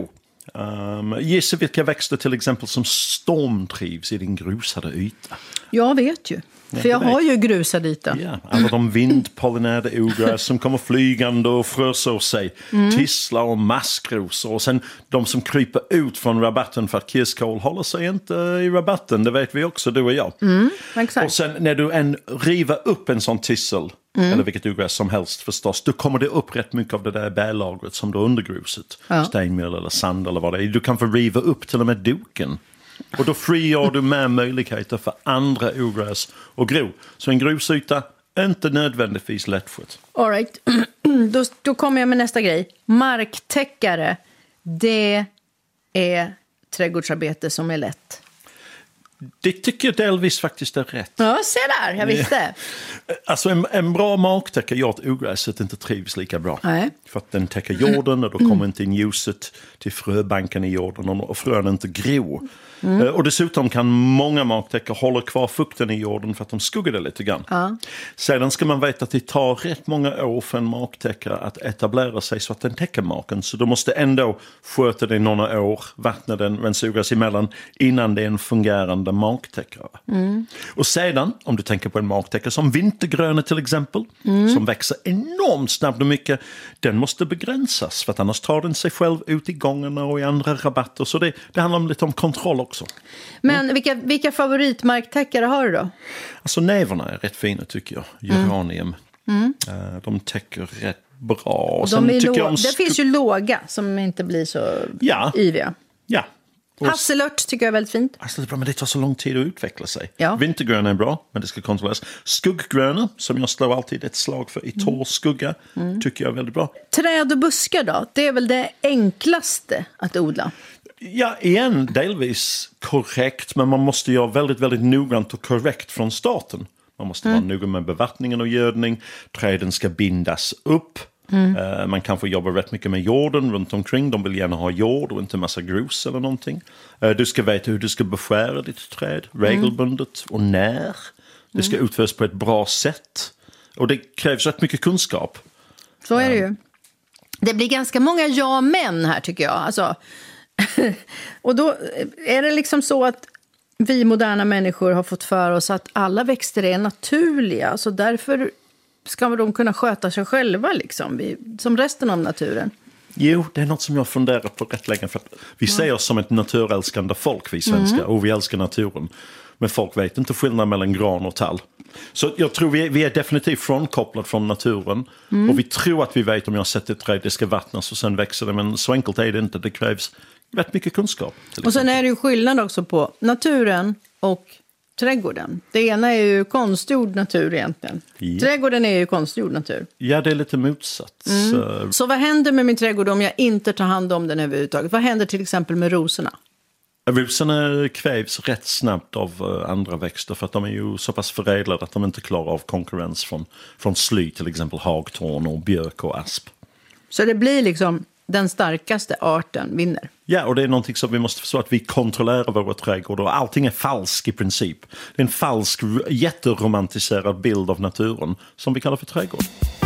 Um, gissa vilka växter till exempel som stormtrivs i din grusade yta. Jag vet ju. För jag har ju grusad yta. Ja, alla de vindpollinerade ogräs som kommer flygande och frösar sig. Mm. Tisslar och maskrosor. Och sen de som kryper ut från rabatten för att kirskål håller sig inte i rabatten. Det vet vi också, du och jag. Mm, exakt. Och sen när du en river upp en sån tissel, mm. eller vilket ogräs som helst förstås, då kommer det upp rätt mycket av det där bärlagret som du har under gruset. Ja. Stenmjöl eller sand eller vad det är. Du kan få riva upp till och med duken. Och då frigör du med möjligheter för andra ogräs och gro. Så en grusyta är inte nödvändigtvis lättskött. All right. då, då kommer jag med nästa grej. Marktäckare, det är trädgårdsarbete som är lätt. Det tycker jag delvis faktiskt är rätt. Ja, se där, jag visste. Alltså en, en bra marktäckare gör att ogräset inte trivs lika bra. Nej. För att den täcker jorden och då kommer inte in ljuset till fröbanken i jorden och fröna inte gro. Mm. Och dessutom kan många marktäckare hålla kvar fukten i jorden för att de skuggar det lite grann. Ja. Sedan ska man veta att det tar rätt många år för en marktäckare att etablera sig så att den täcker marken. Så du måste ändå sköta det några år, vattna den, rensa ogräs emellan innan det är en fungerande marktäckare. Mm. Och sedan, om du tänker på en marktäckare som vintergröna till exempel, mm. som växer enormt snabbt och mycket, den måste begränsas för att annars tar den sig själv ut i gångarna och i andra rabatter. Så det, det handlar lite om kontroll också. Men mm. vilka, vilka favoritmarktäckare har du då? Alltså näverna är rätt fina tycker jag. Geranium. Mm. Uh, de täcker rätt bra. Och Sen de är tycker jag om det sk- finns ju låga som inte blir så ja. yviga. Ja. Och Hasselört tycker jag är väldigt fint. Alltså det är bra, men det tar så lång tid att utveckla sig. Ja. Vintergröna är bra, men det ska kontrolleras. Skugggröna, som jag slår alltid ett slag för i torr skugga, mm. tycker jag är väldigt bra. Träd och buskar då? Det är väl det enklaste att odla? Ja, igen, delvis korrekt, men man måste göra väldigt, väldigt noggrant och korrekt från starten. Man måste mm. vara noga med bevattningen och gödning. Träden ska bindas upp. Mm. Uh, man kan få jobba rätt mycket med jorden runt omkring. De vill gärna ha jord och inte massa grus eller någonting. Uh, du ska veta hur du ska beskära ditt träd regelbundet och när. Det ska mm. utföras på ett bra sätt. Och det krävs rätt mycket kunskap. Så är det ju. Det blir ganska många ja-men här tycker jag. Alltså, och då är det liksom så att vi moderna människor har fått för oss att alla växter är naturliga. Så därför ska de kunna sköta sig själva liksom, vi, som resten av naturen. Jo, det är något som jag funderar på rätt länge. För att vi ja. ser oss som ett naturälskande folk, vi svenskar. Mm. Och vi älskar naturen. Men folk vet inte skillnad mellan gran och tall. Så jag tror vi är, vi är definitivt frånkopplade från naturen. Mm. Och vi tror att vi vet om jag sätter ett träd, det ska vattnas och sen växer det. Men så enkelt är det inte. Det krävs rätt mycket kunskap. Och sen är det ju skillnad också på naturen och trädgården. Det ena är ju konstgjord natur egentligen. Ja. Trädgården är ju konstgjord natur. Ja, det är lite motsatt. Mm. Så... så vad händer med min trädgård om jag inte tar hand om den överhuvudtaget? Vad händer till exempel med rosorna? Rosorna kvävs rätt snabbt av andra växter för att de är ju så pass förädlade att de inte klarar av konkurrens från, från sly, till exempel hagtorn och björk och asp. Så det blir liksom den starkaste arten vinner? Ja, och det är någonting som vi måste förstå, att vi kontrollerar våra trädgårdar och allting är falskt i princip. Det är en falsk, jätteromantiserad bild av naturen som vi kallar för trädgård.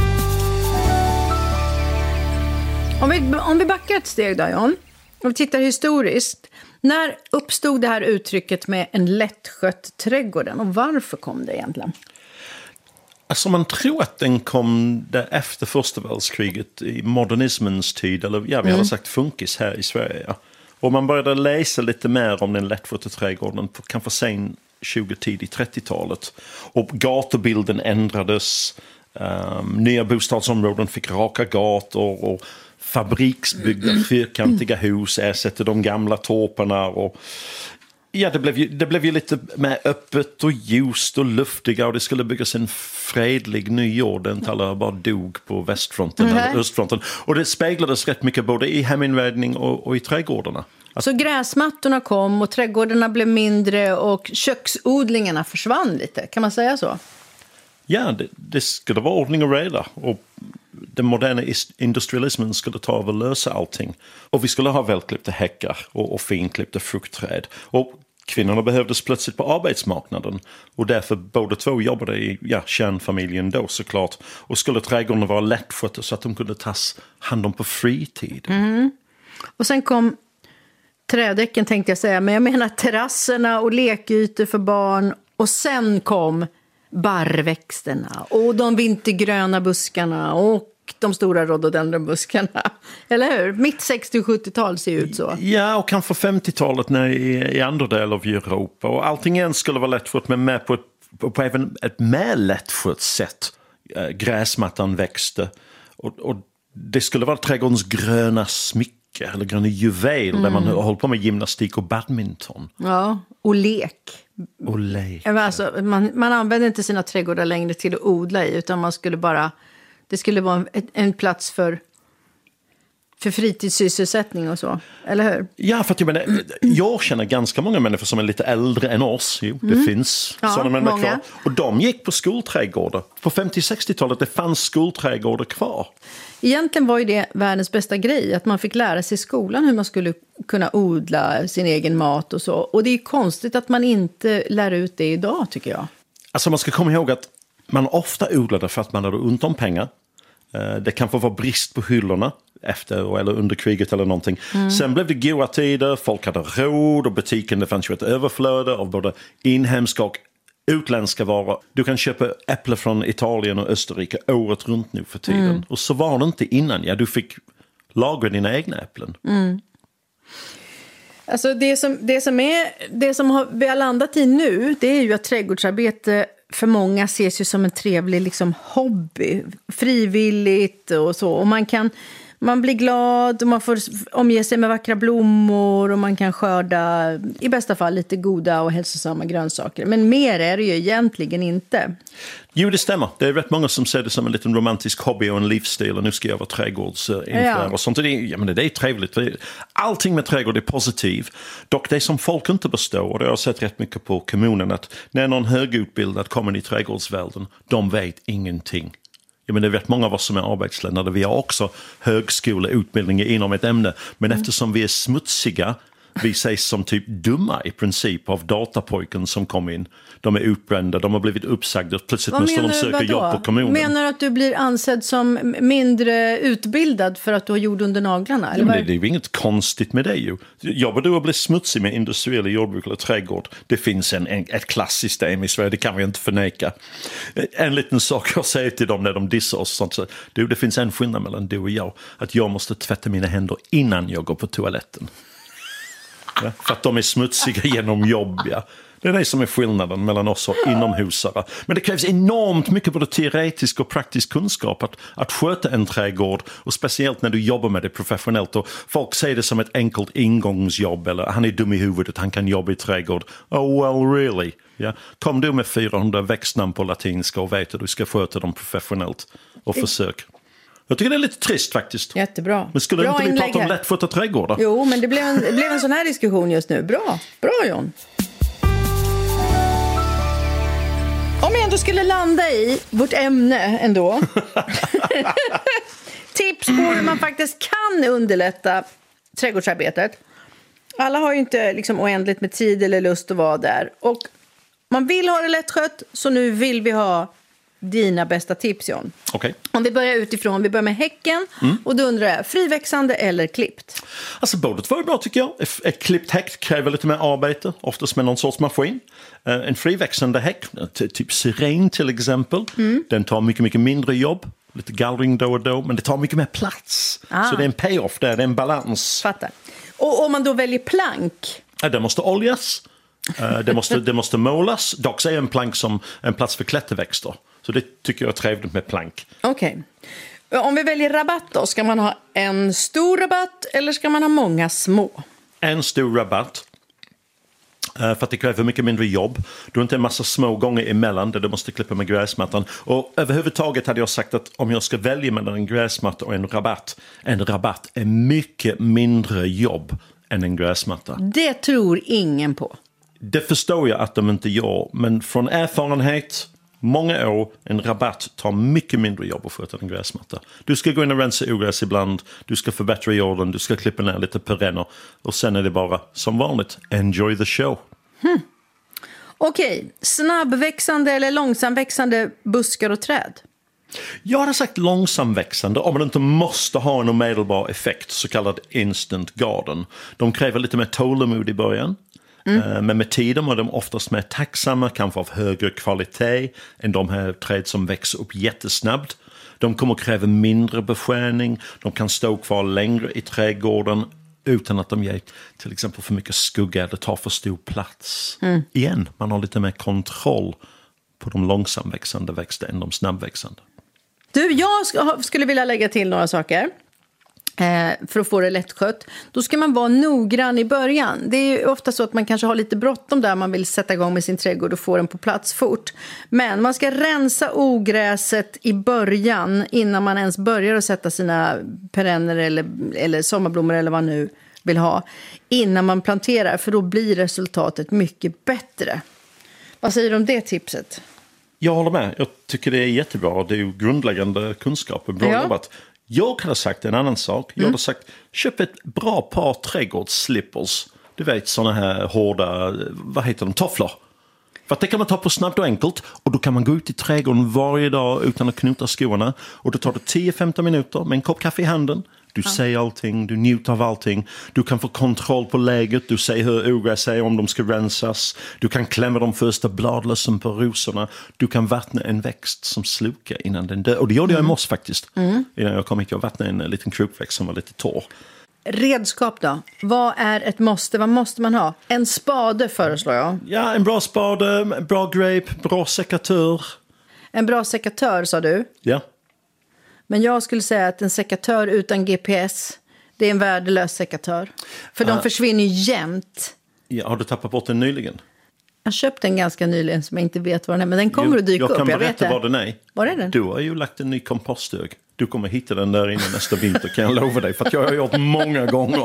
Om vi, om vi backar ett steg då, John, och tittar historiskt. När uppstod det här uttrycket med en lättskött trädgården och varför kom det egentligen? Alltså man tror att den kom där efter första världskriget i modernismens tid, eller ja, vi mm. hade sagt funkis här i Sverige. Ja. Och man började läsa lite mer om den lättskötta trädgården på kanske sen tjugo tidigt trettiotalet. Och gatubilden ändrades, um, nya bostadsområden fick raka gator och fabriksbyggda fyrkantiga hus ersätter de gamla torparna och ja, det blev ju, det blev ju lite mer öppet och ljust och luftiga och det skulle byggas en fredlig ny jord. Inte alla bara dog på västfronten mm. eller östfronten. Och det speglades rätt mycket både i heminredning och, och i trädgårdarna. Att... Så gräsmattorna kom och trädgårdarna blev mindre och köksodlingarna försvann lite, kan man säga så? Ja, det, det skulle vara ordning och reda och den moderna industrialismen skulle ta över och lösa allting. Och vi skulle ha välklippta häckar och, och finklippta fruktträd. Och kvinnorna behövdes plötsligt på arbetsmarknaden. Och därför båda två jobbade i ja, kärnfamiljen då såklart. Och skulle trädgården vara lättskötta så att de kunde tas hand om på fritid. Mm. Och sen kom trädäcken tänkte jag säga, men jag menar terrasserna och lekytor för barn. Och sen kom barrväxterna och de vintergröna buskarna och de stora rhododendronbuskarna. Eller hur? Mitt sextio- och sjuttiotal ser ut så. Ja, och kanske femtiotalet när i, i andra delar av Europa. Och allting igen skulle vara lättskött, men med på ett, på, på även ett mer lättskött sätt. Äh, gräsmattan växte. Och, och det skulle vara trädgårdens gröna smycke, eller gröna juvel, mm. där man håller på med gymnastik och badminton. Ja, och lek. Och lek. Alltså, man, man använder inte sina trädgårdar längre till att odla i, utan man skulle bara... Det skulle vara en, en plats för, för fritidssysselsättning och så, eller hur? Ja, för att jag menar, jag känner ganska många människor som är lite äldre än oss. Jo, det Mm. finns Ja, sådana människor många. kvar. Och de gick på skolträdgårdar. På femtio- och sextiotalet det fanns skolträdgårdar kvar. Egentligen var ju det världens bästa grej, att man fick lära sig i skolan hur man skulle kunna odla sin egen mat och så. Och det är konstigt att man inte lär ut det idag, tycker jag. Alltså man ska komma ihåg att man ofta odlade för att man hade ont om pengar. Det kan få vara brist på hyllorna efter eller under kriget eller någonting. Mm. Sen blev det goda tider, folk hade råd och butiken, det fanns ju ett överflöde av både inhemska och utländska varor. Du kan köpa äpplen från Italien och Österrike året runt nu för tiden. Mm. Och så var det inte innan. Ja, du fick lagra dina egna äpplen. Mm. Alltså det som, det som, är, det som har, vi har landat i nu, det är ju att trädgårdsarbete för många ses ju som en trevlig liksom, hobby. Frivilligt och så. Och man kan... Man blir glad och man får omge sig med vackra blommor och man kan skörda i bästa fall lite goda och hälsosamma grönsaker. Men mer är det ju egentligen inte. Jo, det stämmer. Det är rätt många som ser det som en liten romantisk hobby och en livsstil och nu ska jag vara trädgårdsinförare Ja. och sånt. Det är, ja, men det är trevligt. Allting med trädgård är positivt. Dock det som folk inte förstår, och det har jag sett rätt mycket på kommunen, att när någon högutbildad kommer i trädgårdsvärlden, de vet ingenting. Ja, men det är rätt många av oss som är arbetsländare. Vi har också högskoleutbildning inom ett ämne. Men mm. eftersom vi är smutsiga, vi sägs som typ dumma i princip av datapojken som kom in. De är utbrända, de har blivit uppsagda. Plötsligt Vad måste de menar du, söka vadå? jobb på kommunen. Menar du att du blir ansedd som mindre utbildad för att du har jord under naglarna? Eller Ja, men vad? det, det är ju inget konstigt med det ju. Jobbar du att bli smutsig med industriell jordbruk eller trädgård? Det finns en, en, ett klassiskt i Sverige, det kan vi inte förneka. En liten sak jag säger till dem när de dissar oss. Sånt, så, du, det finns en skillnad mellan du och jag. Att jag måste tvätta mina händer innan jag går på toaletten. Ja, för att de är smutsiga genom jobb, ja. Det är det som är skillnaden mellan oss och inomhusare. Men det krävs enormt mycket både teoretisk och praktisk kunskap att, att sköta en trädgård. Och speciellt när du jobbar med det professionellt. Och folk säger det som ett enkelt ingångsjobb. Eller han är dum i huvudet, han kan jobba i trädgård. Oh well really. Ja. Kom du med fyrahundra växtnamn på latinska och vet att du ska sköta dem professionellt. Och försök. Jag tycker det är lite trist faktiskt. Jättebra. Men skulle Bra inte vi inlägg prata om här. lättfötta trädgårdar? Jo, men det blev, en, det blev en sån här diskussion just nu. Bra, bra John. Om jag ändå skulle landa i vårt ämne ändå. Tips på hur man faktiskt kan underlätta trädgårdsarbetet. Alla har ju inte liksom oändligt med tid eller lust att vara där. Och man vill ha det lättskött, så nu vill vi ha dina bästa tips, John. Okay. Om vi börjar utifrån, vi börjar med häcken. Mm. Och då undrar jag, friväxande eller klippt? Alltså båda två är bra tycker jag. Ett klippt häck kräver lite mer arbete, oftast med någon sorts maskin. En friväxande häck, typ syren till exempel, mm. den tar mycket, mycket mindre jobb. Lite gallring då och då, men det tar mycket mer plats. Ah. Så det är en payoff där, det är en balans. Fattar. Och om man då väljer plank? Ja, det måste oljas, det måste, det måste målas. Dock är en plank som en plats för klätterväxter. Så det tycker jag är trevligt med plank. Okej. Okay. Om vi väljer rabatt då, ska man ha en stor rabatt eller ska man ha många små? En stor rabatt. För att det kräver mycket mindre jobb. Du har inte en massa små gånger emellan där du måste klippa med gräsmattan. Och överhuvudtaget hade jag sagt att om jag ska välja mellan en gräsmatta och en rabatt. En rabatt är mycket mindre jobb än en gräsmatta. Det tror ingen på. Det förstår jag att de inte gör. Men från erfarenhet, många år, en rabatt tar mycket mindre jobb att sköta en gräsmatta. Du ska gå in och rensa ogräs ibland. Du ska förbättra jorden. Du ska klippa ner lite perenner. Och sen är det bara, som vanligt, enjoy the show. Hmm. Okej, okay. Snabbväxande eller långsamväxande buskar och träd? Jag hade sagt långsamväxande om man inte måste ha en omedelbar effekt, så kallad instant garden. De kräver lite mer tålamod i början. Mm. Men med tiden är de oftast mer tacksamma, kanske av högre kvalitet än de här träd som växer upp jättesnabbt. De kommer kräva mindre beskärning, de kan stå kvar längre i trädgården utan att de ger till exempel för mycket skugga eller tar för stor plats. Mm. Igen, man har lite mer kontroll på de långsamväxande växter än de snabbväxande. Du, jag skulle vilja lägga till några saker för att få det lättskött. Då ska man vara noggrann i början. Det är ju ofta så att man kanske har lite bråttom där man vill sätta igång med sin trädgård och få den på plats fort. Men man ska rensa ogräset i början innan man ens börjar att sätta sina perenner eller, eller sommarblommor eller vad man nu vill ha. Innan man planterar, för då blir resultatet mycket bättre. Vad säger du om det tipset? Jag håller med. Jag tycker det är jättebra. Det är ju grundläggande kunskaper. Bra Ja. jobbat. Jag hade sagt en annan sak. Jag Mm. hade sagt, köp ett bra par trädgårdsslippers. Du vet, såna här hårda, vad heter de, tofflor. För att det kan man ta på snabbt och enkelt. Och då kan man gå ut i trädgården varje dag utan att knuta skorna. Och då tar det tio femton minuter med en kopp kaffe i handen. Du ja. säger allting, du njuter av allting. Du kan få kontroll på läget. Du säger hur ogräs är, om de ska rensas. Du kan klämma de första bladlössen på rosorna. Du kan vattna en växt som slukar innan den dör. Och det gjorde jag i morse faktiskt. Mm. Innan jag kom hit, jag vattnade en liten krukväxt som var lite torr. Redskap då? Vad är ett måste? Vad måste man ha? En spade föreslår jag. Ja, en bra spade, en bra grape, bra sekatör. En bra sekatör sa du? Ja. Men jag skulle säga att en sekatör utan G P S, det är en värdelös sekatör. För de Ah. försvinner ju jämt. Ja, har du tappat bort den nyligen? Jag köpte en ganska nyligen som jag inte vet vad den är. Men den kommer Jo, att dyka jag upp, kan jag vet berätta det. vad den är. Var är den? Du har ju lagt en ny komposthög. Du kommer hitta den där inne nästa vinter, kan jag lova dig. För att jag har gjort många gånger.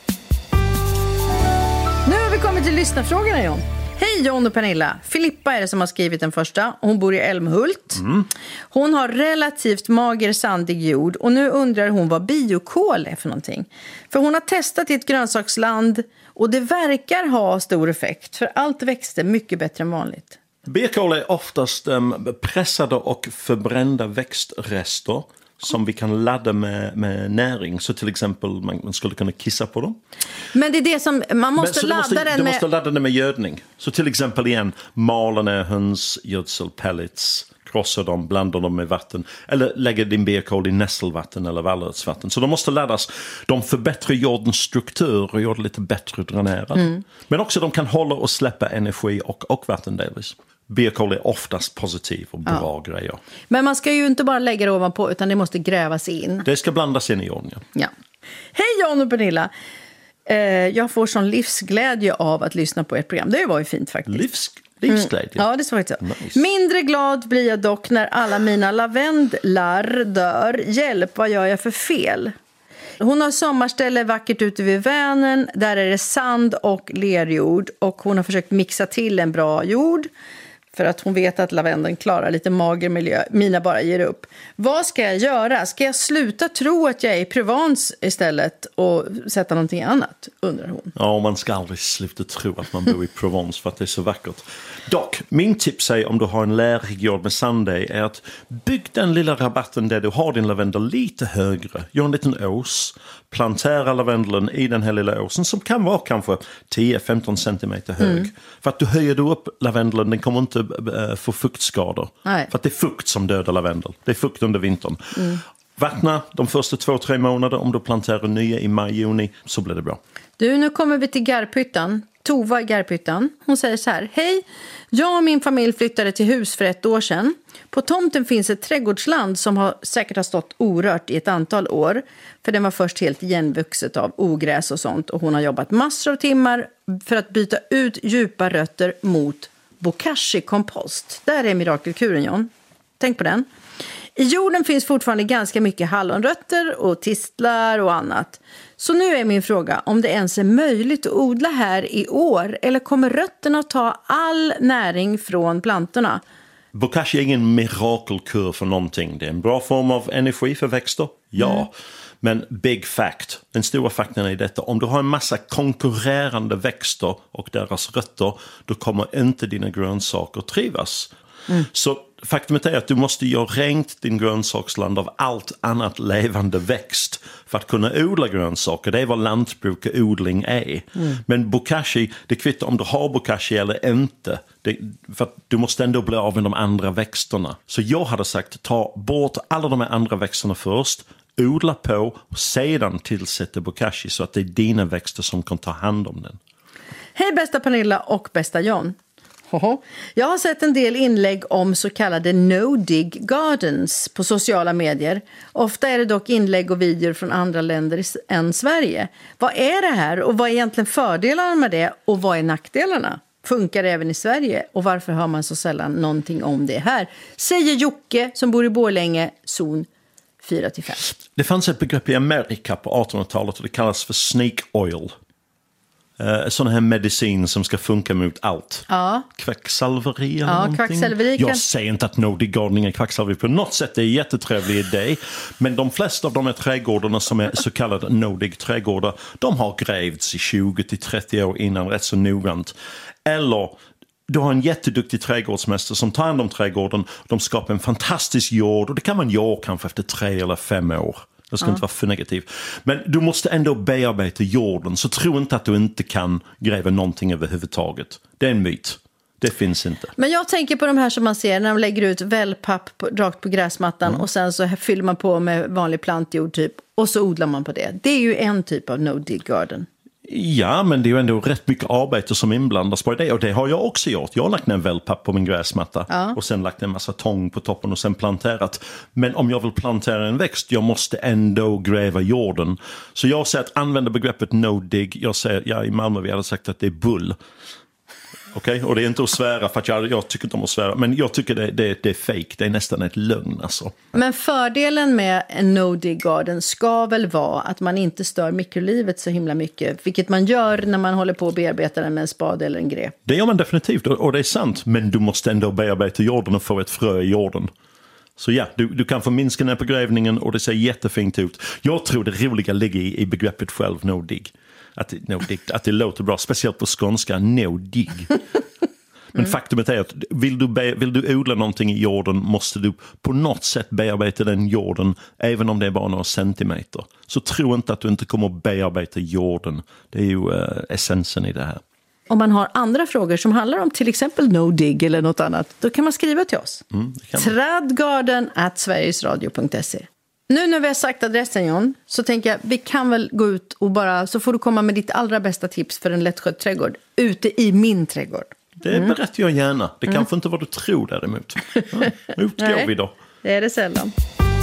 Nu har vi kommit till lyssnarfrågorna, John. Hej John och Pernilla. Filippa är det som har skrivit den första. Hon bor i Älmhult. Mm. Hon har relativt mager sandig jord. Och nu undrar hon vad biokol är för någonting. För hon har testat i ett grönsaksland. Och det verkar ha stor effekt. För allt växte mycket bättre än vanligt. Biokol är oftast um, pressade och förbrända växtrester som vi kan ladda med, med näring. Så till exempel man, man skulle kunna kissa på dem. Men det är det som man måste Men, ladda måste, den du med... måste ladda den med gödning. Så till exempel igen, maler ner hönsgödsel, pellets, krossar dem, blandar dem med vatten. Eller lägger din biokol i nässelvatten eller vallörtsvatten. Så de måste laddas. De förbättrar jordens struktur och gör det lite bättre dränerad. Mm. Men också de kan hålla och släppa energi och, och vatten delvis. Biokol är oftast positiv och bra ja. grejer. Men man ska ju inte bara lägga det ovanpå utan det måste grävas in. Det ska blandas in i jorden, ja. ja. Hej John och Pernilla! Eh, jag får sån livsglädje av att lyssna på ert program. Det var ju fint faktiskt. Livs, livsglädje? Mm. Ja, det var faktiskt så. Nice. Mindre glad blir jag dock när alla mina lavendlar dör. Hjälp, vad gör jag för fel? Hon har sommarställe vackert ute vid Vänern. Där är det sand och lerjord. Och hon har försökt mixa till en bra jord. För att hon vet att lavendeln klarar lite mager miljö. Mina bara ger upp. Vad ska jag göra? Ska jag sluta tro att jag är i Provence istället och sätta någonting annat, undrar hon. Ja, man ska aldrig sluta tro att man bor i Provence för att det är så vackert. Dock, min tips är om du har en lärig jord med sand i är att bygg den lilla rabatten där du har din lavendel lite högre. Gör en liten ås. Plantera lavendeln i den här lilla åsen som kan vara kanske tio femton centimeter hög. Mm. För att du höjer du upp lavendeln, den kommer inte äh, få fuktskador. Nej. För att det är fukt som dödar lavendel. Det är fukt under vintern. Mm. Vattna de första två, tre månader. Om du planterar nya i maj, juni så blir det bra. Du, nu kommer vi till Garphyttan. Tova i Garphyttan. Hon säger så här. Hej, jag och min familj flyttade till hus för ett år sedan. På tomten finns ett trädgårdsland som har, säkert har stått orört i ett antal år. För den var först helt igenvuxet av ogräs och sånt. Och hon har jobbat massor av timmar för att byta ut djupa rötter mot bokashi-kompost. Där är mirakelkuren, John. Tänk på den. I jorden finns fortfarande ganska mycket hallonrötter och tistlar och annat. Så nu är min fråga om det ens är möjligt att odla här i år. Eller kommer rötterna att ta all näring från plantorna? Bokashi är ingen mirakelkur för någonting. Det är en bra form av energi för växter, ja. Mm. Men big fact, den stora faktorn är detta. Om du har en massa konkurrerande växter och deras rötter, då kommer inte dina grönsaker trivas. Mm. Så faktumet är att du måste göra rent din grönsaksland av allt annat levande växt för att kunna odla grönsaker. Det är vad lantbruk och odling är. Mm. Men bokashi, det kvittar om du har bokashi eller inte. Det, för att du måste ändå bli av med de andra växterna. Så jag hade sagt, ta bort alla de här andra växterna först, odla på och sedan tillsätta bokashi så att det är dina växter som kan ta hand om den. Hej bästa Pernilla och bästa John. Jag har sett en del inlägg om så kallade no-dig gardens på sociala medier. Ofta är det dock inlägg och videor från andra länder än Sverige. Vad är det här och vad är egentligen fördelarna med det och vad är nackdelarna? Funkar det även i Sverige och varför hör man så sällan någonting om det här? Säger Jocke som bor i Borlänge, zon fyra till fem. Det fanns ett begrepp i Amerika på artonhundratalet och det kallas för snake oil. Uh, sån här medicin som ska funka mot allt. Ja. Kvacksalveri eller ja, någonting. Kvacksalveri kan... Jag säger inte att no-dig gardening är kvacksalveri på något sätt. Det är en jättetrevlig idé. Men de flesta av de här trädgårdarna som är så kallade no-dig trädgårdar, de har grävts i tjugo till trettio år innan rätt så noggrant. Eller du har en jätteduktig trädgårdsmästare som tar hand om trädgården. De skapar en fantastisk jord och det kan man göra kanske efter tre eller fem år. Jag ska ja. inte vara för negativ. Men du måste ändå bearbeta jorden. Så tro inte att du inte kan gräva någonting överhuvudtaget. Det är en myt. Det finns inte. Men jag tänker på de här som man ser när de lägger ut wellpapp på, rakt på gräsmattan. Mm. Och sen så fyller man på med vanlig plantjord typ. Och så odlar man på det. Det är ju en typ av no-dig garden. Ja, men det är ju ändå rätt mycket arbete som inblandas på det. Och det har jag också gjort. Jag har lagt ner en wellpapp på min gräsmatta. Ja. Och sen lagt en massa tång på toppen och sen planterat. Men om jag vill plantera en växt, jag måste ändå gräva jorden. Så jag säger att använda begreppet no-dig. Jag säger, ja, i Malmö vi hade sagt att det är bull. Okej, okay? Och det är inte att svära för att jag, jag tycker inte om att svära. Men jag tycker det, det, det är fake. Det är nästan ett lögn alltså. Men fördelen med en no-dig garden ska väl vara att man inte stör mikrolivet så himla mycket. Vilket man gör när man håller på att bearbeta den med en spade eller en grep. Det gör man definitivt och det är sant. Men du måste ändå bearbeta jorden och få ett frö i jorden. Så ja, du, du kan få minska ner på grävningen och det ser jättefint ut. Jag tror det roliga ligger i, i begreppet själv no-dig. Att, no, det, att det låter bra, speciellt på skånska, no-dig. Men mm. faktumet är att vill du, be, vill du odla någonting i jorden måste du på något sätt bearbeta den jorden, även om det är bara några centimeter. Så tro inte att du inte kommer att bearbeta jorden. Det är ju uh, essensen i det här. Om man har andra frågor som handlar om till exempel no-dig eller något annat, då kan man skriva till oss. Mm, trädgarden at sverigesradio punkt se. Nu när vi har sagt adressen, John, så tänker jag vi kan väl gå ut och bara, så får du komma med ditt allra bästa tips för en lättskött trädgård ute i min trädgård. Det mm. berättar jag gärna. Det mm. kanske inte vad du tror däremot. Ja, utgår vi då. Det är det sällan.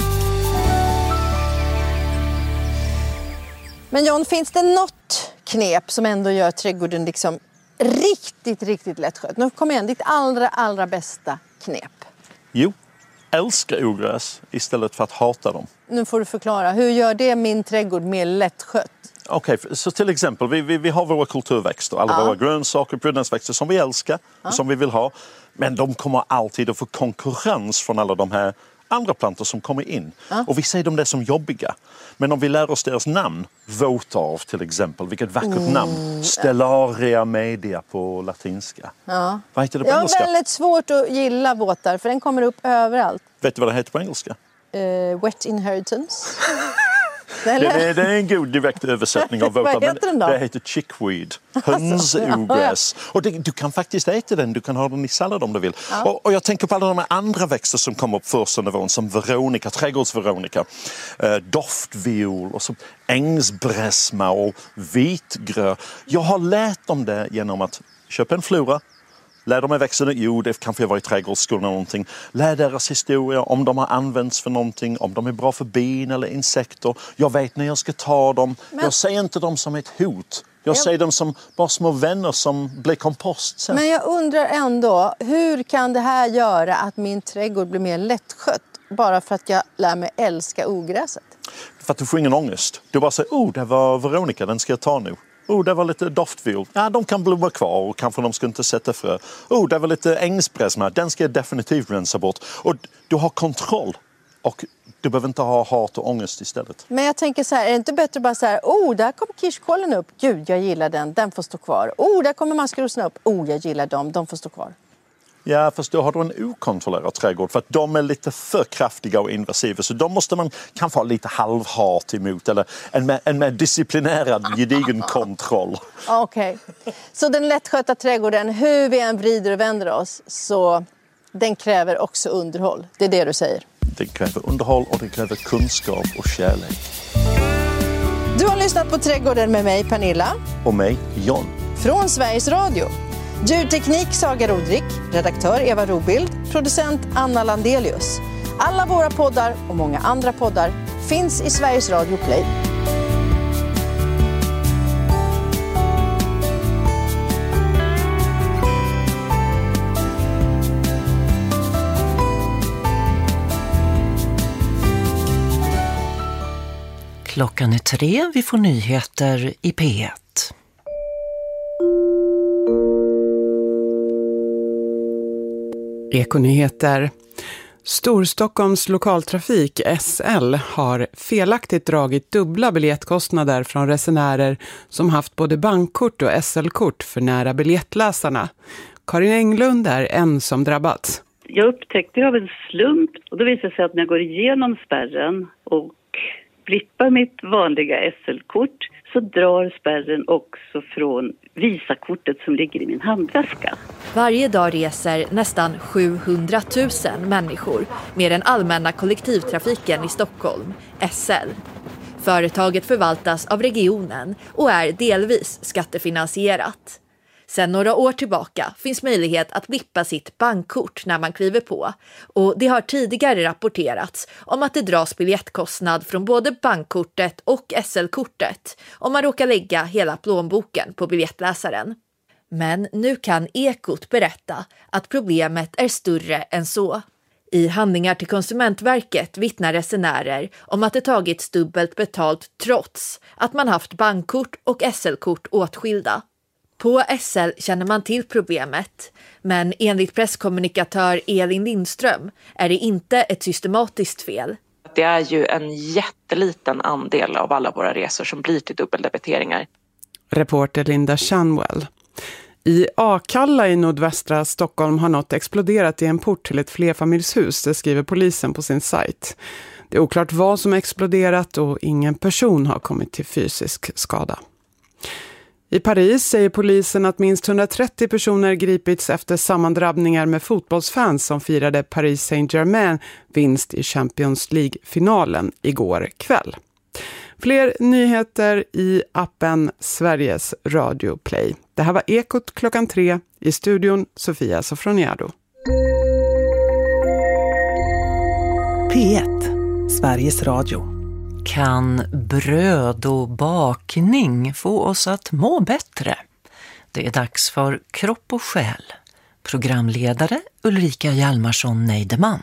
Men John, finns det något knep som ändå gör trädgården liksom riktigt, riktigt lättskött? Nu kommer igen, ditt allra, allra bästa knep. Jo. Älskar ogräs istället för att hata dem. Nu får du förklara. Hur gör det min trädgård mer lättskött? Okej, okay, så till exempel, vi, vi, vi har våra kulturväxter. Alla ja. våra grönsaker och prydnadsväxter som vi älskar ja. och som vi vill ha. Men de kommer alltid att få konkurrens från alla de här andra plantor som kommer in. Ja. Och vi säger dem det som jobbiga. Men om vi lär oss deras namn, Votav till exempel, vilket vackert mm. namn. Stellaria media på latinska. Ja. Vad heter det på engelska? Jag har väldigt svårt att gilla våtar för den kommer upp överallt. Vet du vad det heter på engelska? Uh, wet inheritance. det, det, det är en god direkt översättning av Votav. Vad heter den då? Det heter chickweed. Hönsogräs. Och det, du kan faktiskt äta den, du kan ha den i sallad om du vill. Ja. Och, och jag tänker på alla de här andra växter som kommer upp första nivån, som veronika, trädgårdsveronika, eh, doftviol och så ängsbräsma och vitgrö. Jag har lärt dem det genom att köpa en flora. Lär de är växterna, jo det kanske var i trädgårdsskolan eller någonting. Lär deras historia, om de har använts för någonting, om de är bra för bin eller insekter. Jag vet när jag ska ta dem. Men... Jag säger inte dem som ett hot. Jag säger dem som bara små vänner som blir kompost sen. Men jag undrar ändå, hur kan det här göra att min trädgård blir mer lättskött? Bara för att jag lär mig älska ogräset? För att du får ingen ångest. Du bara säger, oh det var Veronica, den ska jag ta nu. Oh, det var lite doftviol. Ja, de kan blomma kvar och kanske de ska inte sätta frö. Oh, det var lite ängsbräsma. Den ska jag definitivt rensa bort. Och du har kontroll. Och du behöver inte ha hat och ångest istället. Men jag tänker så här, är det inte bättre bara så här, oh, där kommer kirskålen upp. Gud, jag gillar den. Den får stå kvar. Oh, där kommer maskrosarna upp. Oh, jag gillar dem. De får stå kvar. Ja, fast då har du en okontrollerad trädgård för att de är lite för kraftiga och invasiva. Så de måste man kanske ha lite halvhat emot eller en mer, en mer disciplinerad gedigen kontroll. Okej, okay. Så den lättskötta trädgården, hur vi än vrider och vänder oss, så den kräver också underhåll. Det är det du säger. Den kräver underhåll och den kräver kunskap och kärlek. Du har lyssnat på Trädgården med mig, Pernilla. Och mig, John. Från Sveriges Radio. Ljudteknik Saga Rodrik, redaktör Eva Robild, producent Anna Landelius. Alla våra poddar och många andra poddar finns i Sveriges Radio Play. Klockan är tre, vi får nyheter i P ett. Ekonyheter. Storstockholms lokaltrafik S L har felaktigt dragit dubbla biljettkostnader från resenärer som haft både bankkort och S L-kort för nära biljettläsarna. Karin Englund är en som drabbats. Jag upptäckte av en slump och då visade det sig att när jag går igenom spärren och blippar mitt vanliga S L-kort så drar spärren också från Visakortet som ligger i min handväska. Varje dag reser nästan sjuhundratusen människor med den allmänna kollektivtrafiken i Stockholm, S L. Företaget förvaltas av regionen och är delvis skattefinansierat. Sedan några år tillbaka finns möjlighet att blippa sitt bankkort när man kliver på, och det har tidigare rapporterats om att det dras biljettkostnad från både bankkortet och S L-kortet om man råkar lägga hela plånboken på biljettläsaren. Men nu kan Ekot berätta att problemet är större än så. I handlingar till Konsumentverket vittnar resenärer om att det tagits dubbelt betalt trots att man haft bankkort och S L-kort åtskilda. På S L känner man till problemet, men enligt presskommunikatör Elin Lindström är det inte ett systematiskt fel. Det är ju en jätteliten andel av alla våra resor som blir till dubbeldebiteringar. Reporter Linda Shanwell. I Akalla i nordvästra Stockholm har något exploderat i en port till ett flerfamiljshus, det skriver polisen på sin sajt. Det är oklart vad som exploderat och ingen person har kommit till fysisk skada. I Paris säger polisen att minst hundratrettio personer gripits efter sammandrabbningar med fotbollsfans som firade Paris Saint-Germain vinst i Champions League-finalen igår kväll. Fler nyheter i appen Sveriges Radio Play. Det här var Ekot klockan tre, i studion Sofia Sofroniado. P ett, Sveriges Radio. Kan bröd och bakning få oss att må bättre? Det är dags för Kropp och själ. Programledare Ulrika Hjalmarsson Neideman.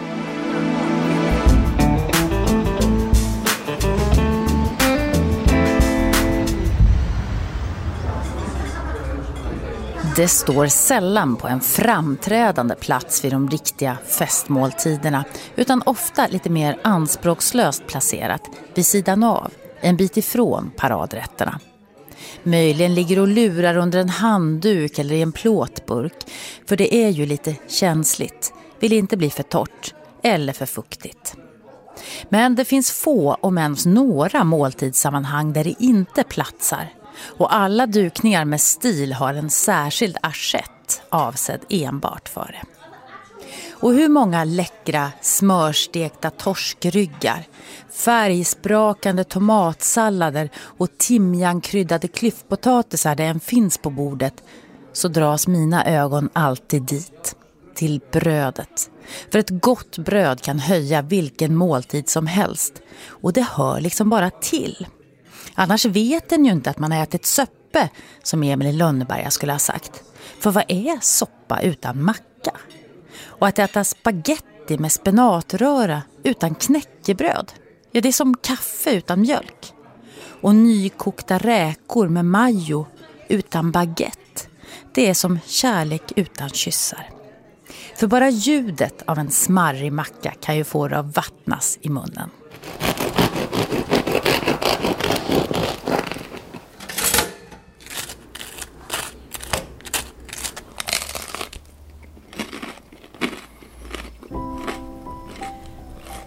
Det står sällan på en framträdande plats vid de riktiga festmåltiderna, utan ofta lite mer anspråkslöst placerat vid sidan av, en bit ifrån paradrätterna. Möjligen ligger och lurar under en handduk eller i en plåtburk, för det är ju lite känsligt, vill inte bli för torrt eller för fuktigt. Men det finns få, om ens några, måltidssammanhang där det inte platsar. Och alla dukningar med stil har en särskild assiett avsedd enbart för det. Och hur många läckra smörstekta torskryggar, färgsprakande tomatsallader och timjankryddade klyftpotatisar det än finns på bordet, så dras mina ögon alltid dit, till brödet. För ett gott bröd kan höja vilken måltid som helst, och det hör liksom bara till. Annars vet en ju inte att man har ätit söppe, som Emil i Lönneberga skulle ha sagt. För vad är soppa utan macka? Och att äta spaghetti med spenatröra utan knäckebröd, ja, det är som kaffe utan mjölk. Och nykokta räkor med majo utan baguette, det är som kärlek utan kyssar. För bara ljudet av en smarrig macka kan ju få det att vattnas i munnen.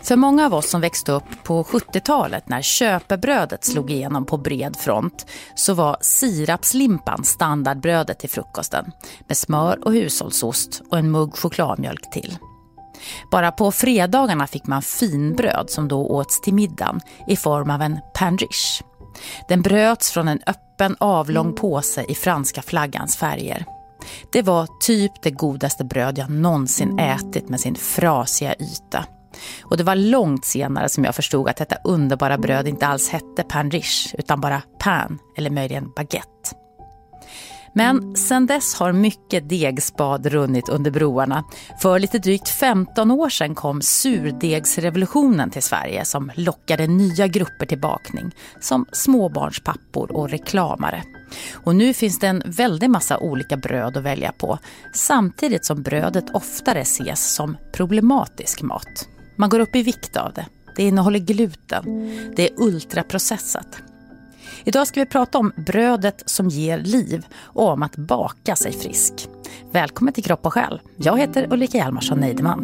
För många av oss som växte upp på sjuttiotalet när köpebrödet slog igenom på bred front så var sirapslimpan standardbrödet till frukosten med smör och hushållsost och en mugg chokladmjölk till. Bara på fredagarna fick man finbröd som då åts till middagen i form av en pain riche. Den bröts från en öppen avlång påse i franska flaggans färger. Det var typ det godaste bröd jag någonsin ätit med sin frasiga yta. Och det var långt senare som jag förstod att detta underbara bröd inte alls hette pain riche utan bara pain eller möjligen baguette. Men sen dess har mycket degspad runnit under broarna. För lite drygt femton år sedan kom surdegsrevolutionen till Sverige som lockade nya grupper till bakning, som småbarnspappor och reklamare. Och nu finns det en väldig massa olika bröd att välja på, samtidigt som brödet oftare ses som problematisk mat. Man går upp i vikt av det. Det innehåller gluten. Det är ultraprocessat. Idag ska vi prata om brödet som ger liv och om att baka sig frisk. Välkommen till Kropp och Själ. Jag heter Ulrika Hjalmarsson Neideman.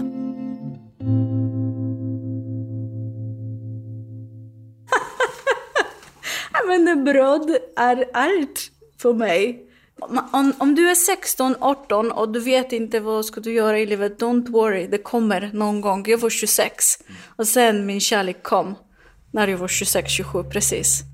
Men bröd är allt för mig. Om, om du är sexton arton och du vet inte vad ska du göra i livet, don't worry, det kommer någon gång. Jag var tjugosex och sen min kärlek kom när jag var tjugosex tjugosju precis.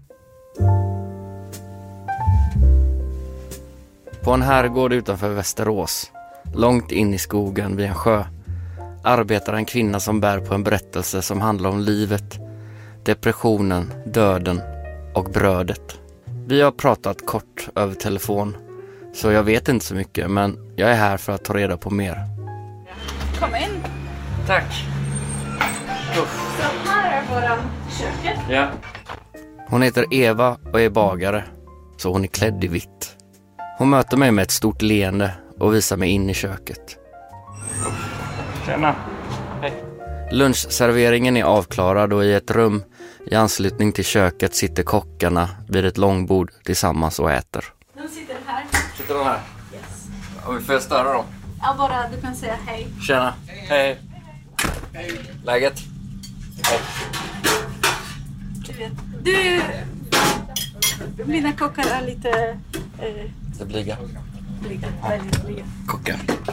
På en herrgård utanför Västerås, långt in i skogen vid en sjö, arbetar en kvinna som bär på en berättelse som handlar om livet, depressionen, döden och brödet. Vi har pratat kort över telefon, så jag vet inte så mycket, men jag är här för att ta reda på mer. Kom in. Tack. Uff. Så här är våran köket. Ja. Hon heter Eva och är bagare, så hon är klädd i vitt. Hon möter mig med ett stort leende och visar mig in i köket. Tjena. Hej. Lunchserveringen är avklarad och i ett rum i anslutning till köket sitter kockarna vid ett långbord tillsammans och äter. De sitter här. Sitter de här? Yes. Och vi får störa dem. Ja, bara du kan säga hej. Tjena. Hej. Hej. Läget? Hej. Du vet, du... Mina kockar är lite... Eh, det blyga. Blyga, väldigt blyga. Kockar.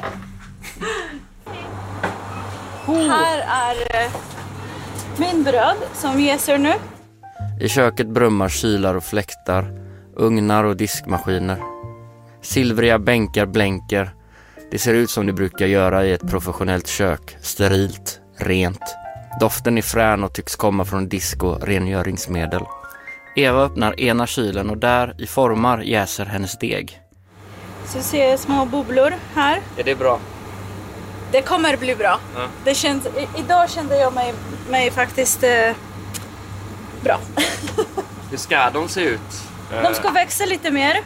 Oh. Här är eh, min bröd som jäser nu. I köket brummar kylar och fläktar, ugnar och diskmaskiner. Silvriga bänkar blänker. Det ser ut som det brukar göra i ett professionellt kök. Sterilt, rent. Doften är frän och tycks komma från disk och rengöringsmedel. Eva öppnar ena kylen och där i formar jäser hennes deg. Så ser jag små bubblor här. Är det bra? Det kommer bli bra. Ja. Det känns, i, idag kände jag mig, mig faktiskt eh, bra. Hur ska de se ut? De ska växa lite mer.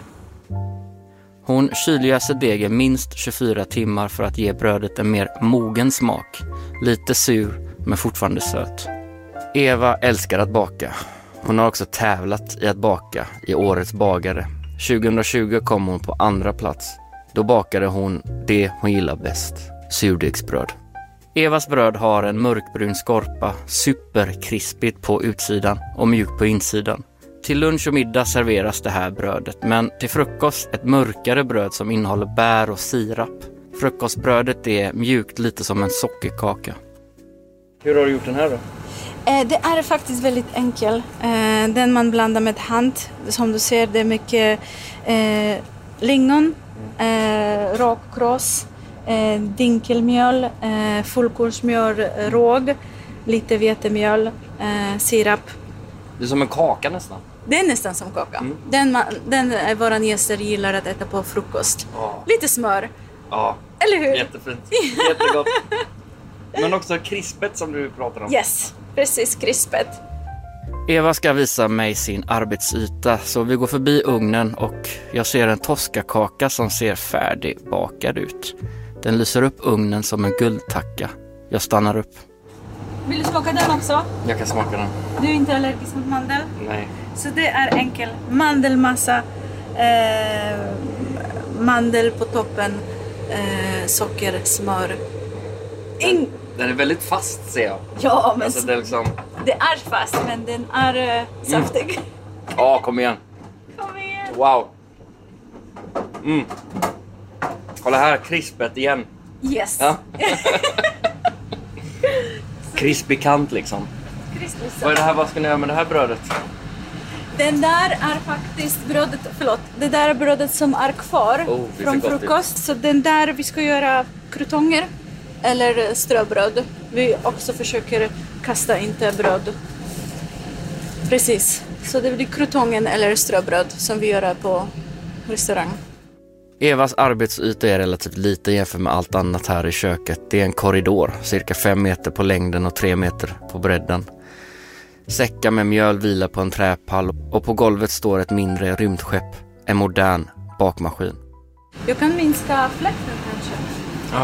Hon kyljöser degen minst tjugofyra timmar för att ge brödet en mer mogen smak. Lite sur men fortfarande söt. Eva älskar att baka. Hon har också tävlat i att baka i Årets bagare. tjugohundratjugo kom hon på andra plats. Då bakade hon det hon gillar bäst, surdegsbröd. Evas bröd har en mörkbrun skorpa, superkrispigt på utsidan och mjuk på insidan. Till lunch och middag serveras det här brödet, men till frukost ett mörkare bröd som innehåller bär och sirap. Frukostbrödet är mjukt, lite som en sockerkaka. Hur har du gjort den här då? Det är faktiskt väldigt enkel. Den man blandar med hand. Som du ser, det är mycket eh, lingon, eh, rågkross, eh, dinkelmjöl, eh, fullkornsmjöl, råg, lite vetemjöl, eh, sirap. Det är som en kaka nästan. Det är nästan som kaka. Mm. Den, den är våra gäster gillar att äta på frukost. Oh. Lite smör. Ja, eller hur? Jättefint. Jättegott. Men också krispet som du pratar om. Yes, precis krispet. Eva ska visa mig sin arbetsyta, så vi går förbi ugnen och jag ser en toskakaka som ser färdigbakad ut. Den lyser upp ugnen som en guldtacka. Jag stannar upp. Vill du smaka den också? Jag kan smaka den. Du är inte allergisk mot mandel? Nej. Så det är enkel. Mandelmassa, eh, mandel på toppen, eh, socker, smör. In, Den är väldigt fast, ser jag. Ja, men alltså, det, är liksom... det är fast, men den är uh, saftig. Ja, mm. oh, kom igen. Kom igen. Wow. Mm. Kolla här, krispet igen. Yes. Ja. Krispig kant liksom. Krispig. Vad är det här, vad ska ni göra med det här brödet? Den där är faktiskt brödet, förlåt, det där är brödet som är kvar oh, från frukost. Så den där vi ska göra krutonger eller ströbröd. Vi också försöker kasta inte bröd. Precis, så det blir krutongen eller ströbröd som vi gör på restaurang. Evas arbetsyta är relativt liten jämfört med allt annat här i köket. Det är en korridor, cirka fem meter på längden och tre meter på bredden. Säckar med mjöl vilar på en träpall och på golvet står ett mindre rymdskepp, en modern bakmaskin. Jag kan minska fläkten kanske.